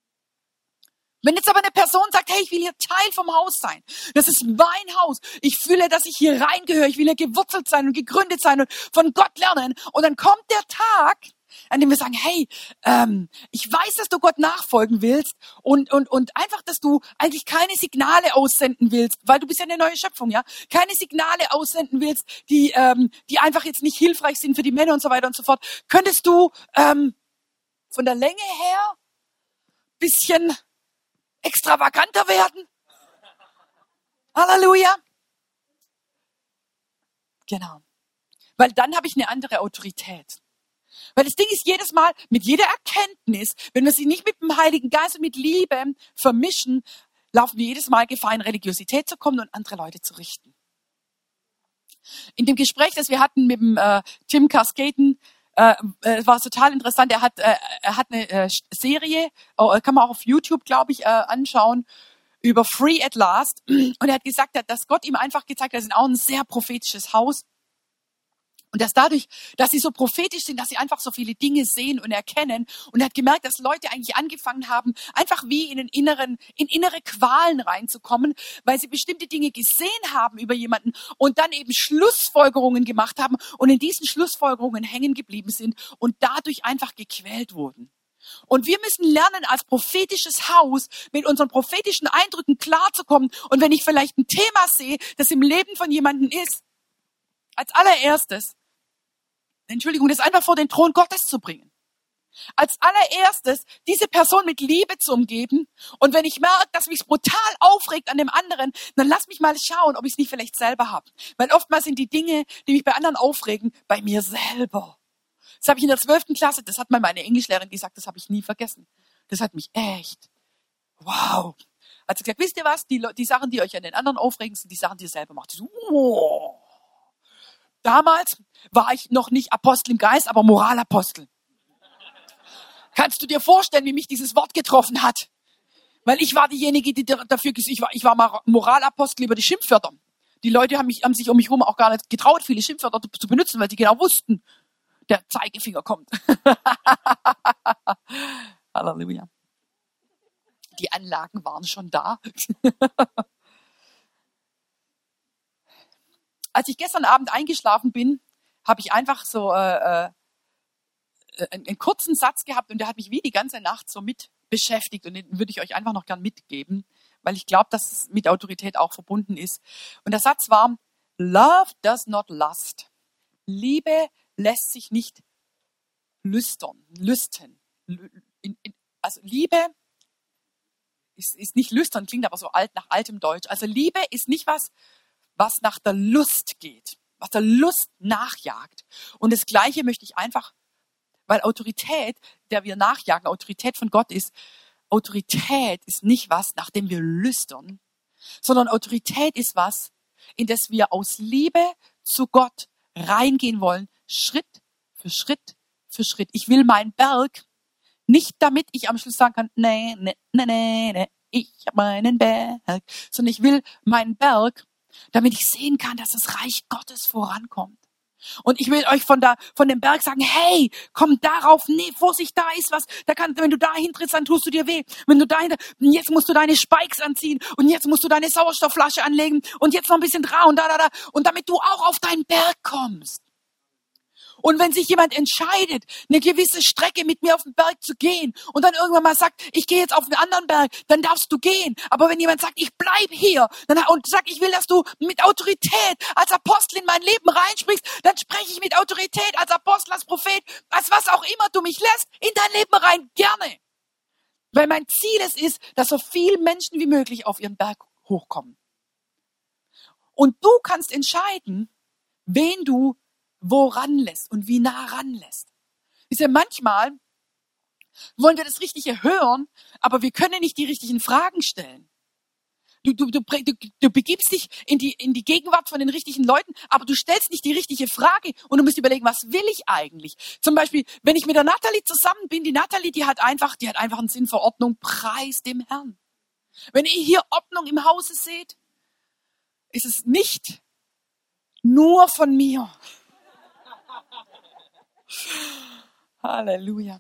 Wenn jetzt aber eine Person sagt, hey, ich will hier Teil vom Haus sein. Das ist mein Haus. Ich fühle, dass ich hier reingehöre. Ich will hier gewurzelt sein und gegründet sein und von Gott lernen. Und dann kommt der Tag, an dem wir sagen, hey, ähm, ich weiß, dass du Gott nachfolgen willst und, und, und einfach, dass du eigentlich keine Signale aussenden willst, weil du bist ja eine neue Schöpfung, ja? Keine Signale aussenden willst, die, ähm, die einfach jetzt nicht hilfreich sind für die Männer und so weiter und so fort. Könntest du ähm, von der Länge her bisschen extravaganter werden? Halleluja. Genau. Weil dann habe ich eine andere Autorität. Weil das Ding ist jedes Mal, mit jeder Erkenntnis, wenn wir sie nicht mit dem Heiligen Geist und mit Liebe vermischen, laufen wir jedes Mal Gefahr, in Religiosität zu kommen und andere Leute zu richten. In dem Gespräch, das wir hatten mit dem äh, Tim Cascaden, Äh, äh, war total interessant. Er hat, äh, er hat eine äh, Serie, äh, kann man auch auf YouTube, glaube ich, äh, anschauen, über Free at Last. Und er hat gesagt, dass Gott ihm einfach gezeigt hat, das ist auch ein sehr prophetisches Haus. Und dass dadurch, dass sie so prophetisch sind, dass sie einfach so viele Dinge sehen und erkennen. Und er hat gemerkt, dass Leute eigentlich angefangen haben, einfach wie in den inneren, in innere Qualen reinzukommen, weil sie bestimmte Dinge gesehen haben über jemanden und dann eben Schlussfolgerungen gemacht haben und in diesen Schlussfolgerungen hängen geblieben sind und dadurch einfach gequält wurden. Und wir müssen lernen, als prophetisches Haus mit unseren prophetischen Eindrücken klarzukommen. Und wenn ich vielleicht ein Thema sehe, das im Leben von jemandem ist, als allererstes, Entschuldigung, das einfach vor den Thron Gottes zu bringen. Als allererstes diese Person mit Liebe zu umgeben. Und wenn ich merke, dass mich brutal aufregt an dem anderen, dann lass mich mal schauen, ob ich es nicht vielleicht selber habe. Weil oftmals sind die Dinge, die mich bei anderen aufregen, bei mir selber. Das habe ich in der zwölften Klasse, das hat mal meine Englischlehrerin gesagt, das habe ich nie vergessen. Das hat mich echt, wow. Hat sie gesagt, wisst ihr was, die, die Sachen, die euch an den anderen aufregen, sind die Sachen, die ihr selber macht. So, wow. Damals war ich noch nicht Apostel im Geist, aber Moralapostel. Kannst du dir vorstellen, wie mich dieses Wort getroffen hat? Weil ich war diejenige, die dafür, ich war, ich war mal Moralapostel über die Schimpfwörter. Die Leute haben, mich, haben sich um mich herum auch gar nicht getraut, viele Schimpfwörter zu benutzen, weil sie genau wussten, der Zeigefinger kommt. Halleluja. Die Anlagen waren schon da. Als ich gestern Abend eingeschlafen bin, habe ich einfach so äh, äh, einen, einen kurzen Satz gehabt und der hat mich wie die ganze Nacht so mit beschäftigt und den würde ich euch einfach noch gern mitgeben, weil ich glaube, dass es mit Autorität auch verbunden ist. Und der Satz war, Love does not lust. Liebe lässt sich nicht lüstern, lüsten. Also Liebe ist, ist nicht lüstern, klingt aber so alt nach altem Deutsch. Also Liebe ist nicht was, was nach der Lust geht, was der Lust nachjagt. Und das Gleiche möchte ich einfach, weil Autorität, der wir nachjagen, Autorität von Gott ist, Autorität ist nicht was, nach dem wir lüstern, sondern Autorität ist was, in das wir aus Liebe zu Gott reingehen wollen, Schritt für Schritt für Schritt. Ich will meinen Berg nicht, damit ich am Schluss sagen kann, nee, nee, nee, nee, nee, ich habe meinen Berg, sondern ich will meinen Berg, damit ich sehen kann, dass das Reich Gottes vorankommt. Und ich will euch von da, von dem Berg sagen, hey, komm darauf, nee, Vorsicht, da ist was, da kann, wenn du dahin trittst, dann tust du dir weh. Wenn du dahin, jetzt musst du deine Spikes anziehen und jetzt musst du deine Sauerstoffflasche anlegen und jetzt noch ein bisschen dran und da, da, da. Und damit du auch auf deinen Berg kommst. Und wenn sich jemand entscheidet, eine gewisse Strecke mit mir auf den Berg zu gehen und dann irgendwann mal sagt, ich gehe jetzt auf einen anderen Berg, dann darfst du gehen. Aber wenn jemand sagt, ich bleib hier dann, und sagt, ich will, dass du mit Autorität als Apostel in mein Leben reinsprichst, dann spreche ich mit Autorität als Apostel, als Prophet, als was auch immer du mich lässt, in dein Leben rein, gerne. Weil mein Ziel es ist, dass so viele Menschen wie möglich auf ihren Berg hochkommen. Und du kannst entscheiden, wen du wo ranlässt und wie nah ranlässt. Ist ja manchmal, wollen wir das Richtige hören, aber wir können nicht die richtigen Fragen stellen. Du, du, du, du, du begibst dich in die, in die Gegenwart von den richtigen Leuten, aber du stellst nicht die richtige Frage und du musst überlegen, was will ich eigentlich? Zum Beispiel, wenn ich mit der Nathalie zusammen bin, die Nathalie, die hat einfach, die hat einfach einen Sinn für Ordnung, preis dem Herrn. Wenn ihr hier Ordnung im Hause seht, ist es nicht nur von mir. Halleluja.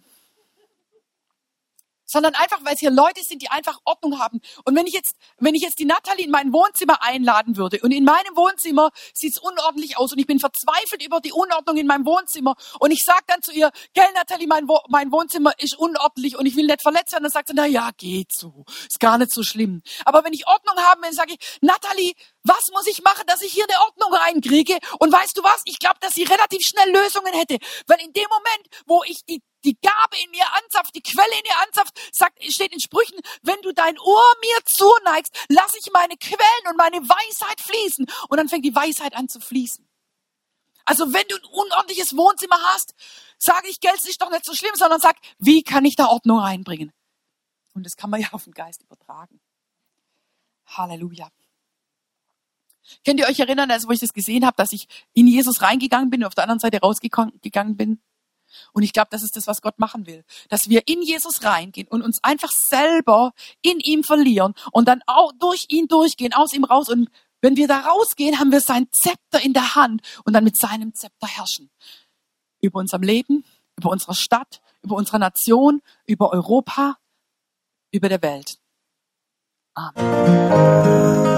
Sondern einfach, weil es hier Leute sind, die einfach Ordnung haben. Und wenn ich jetzt, wenn ich jetzt die Nathalie in mein Wohnzimmer einladen würde und in meinem Wohnzimmer sieht es unordentlich aus und ich bin verzweifelt über die Unordnung in meinem Wohnzimmer und ich sage dann zu ihr, gell Nathalie, mein, Wo- mein Wohnzimmer ist unordentlich und ich will nicht verletzt werden, dann sagt sie, na ja, geht so, ist gar nicht so schlimm. Aber wenn ich Ordnung haben will, sage ich, Nathalie, was muss ich machen, dass ich hier eine Ordnung reinkriege? Und weißt du was? Ich glaube, dass sie relativ schnell Lösungen hätte. Weil in dem Moment, wo ich die, die Gabe in ihr anzapft, die Quelle in ihr anzapft, sagt, steht in Sprüchen, wenn du dein Ohr mir zuneigst, lass ich meine Quellen und meine Weisheit fließen. Und dann fängt die Weisheit an zu fließen. Also wenn du ein unordentliches Wohnzimmer hast, sage ich, Geld ist doch nicht so schlimm, sondern sag, wie kann ich da Ordnung reinbringen? Und das kann man ja auf den Geist übertragen. Halleluja. Könnt ihr euch erinnern, also wo ich das gesehen habe, dass ich in Jesus reingegangen bin und auf der anderen Seite rausgegangen bin? Und ich glaube, das ist das, was Gott machen will. Dass wir in Jesus reingehen und uns einfach selber in ihm verlieren und dann auch durch ihn durchgehen, aus ihm raus. Und wenn wir da rausgehen, haben wir sein Zepter in der Hand und dann mit seinem Zepter herrschen. Über unserem Leben, über unsere Stadt, über unsere Nation, über Europa, über der Welt. Amen.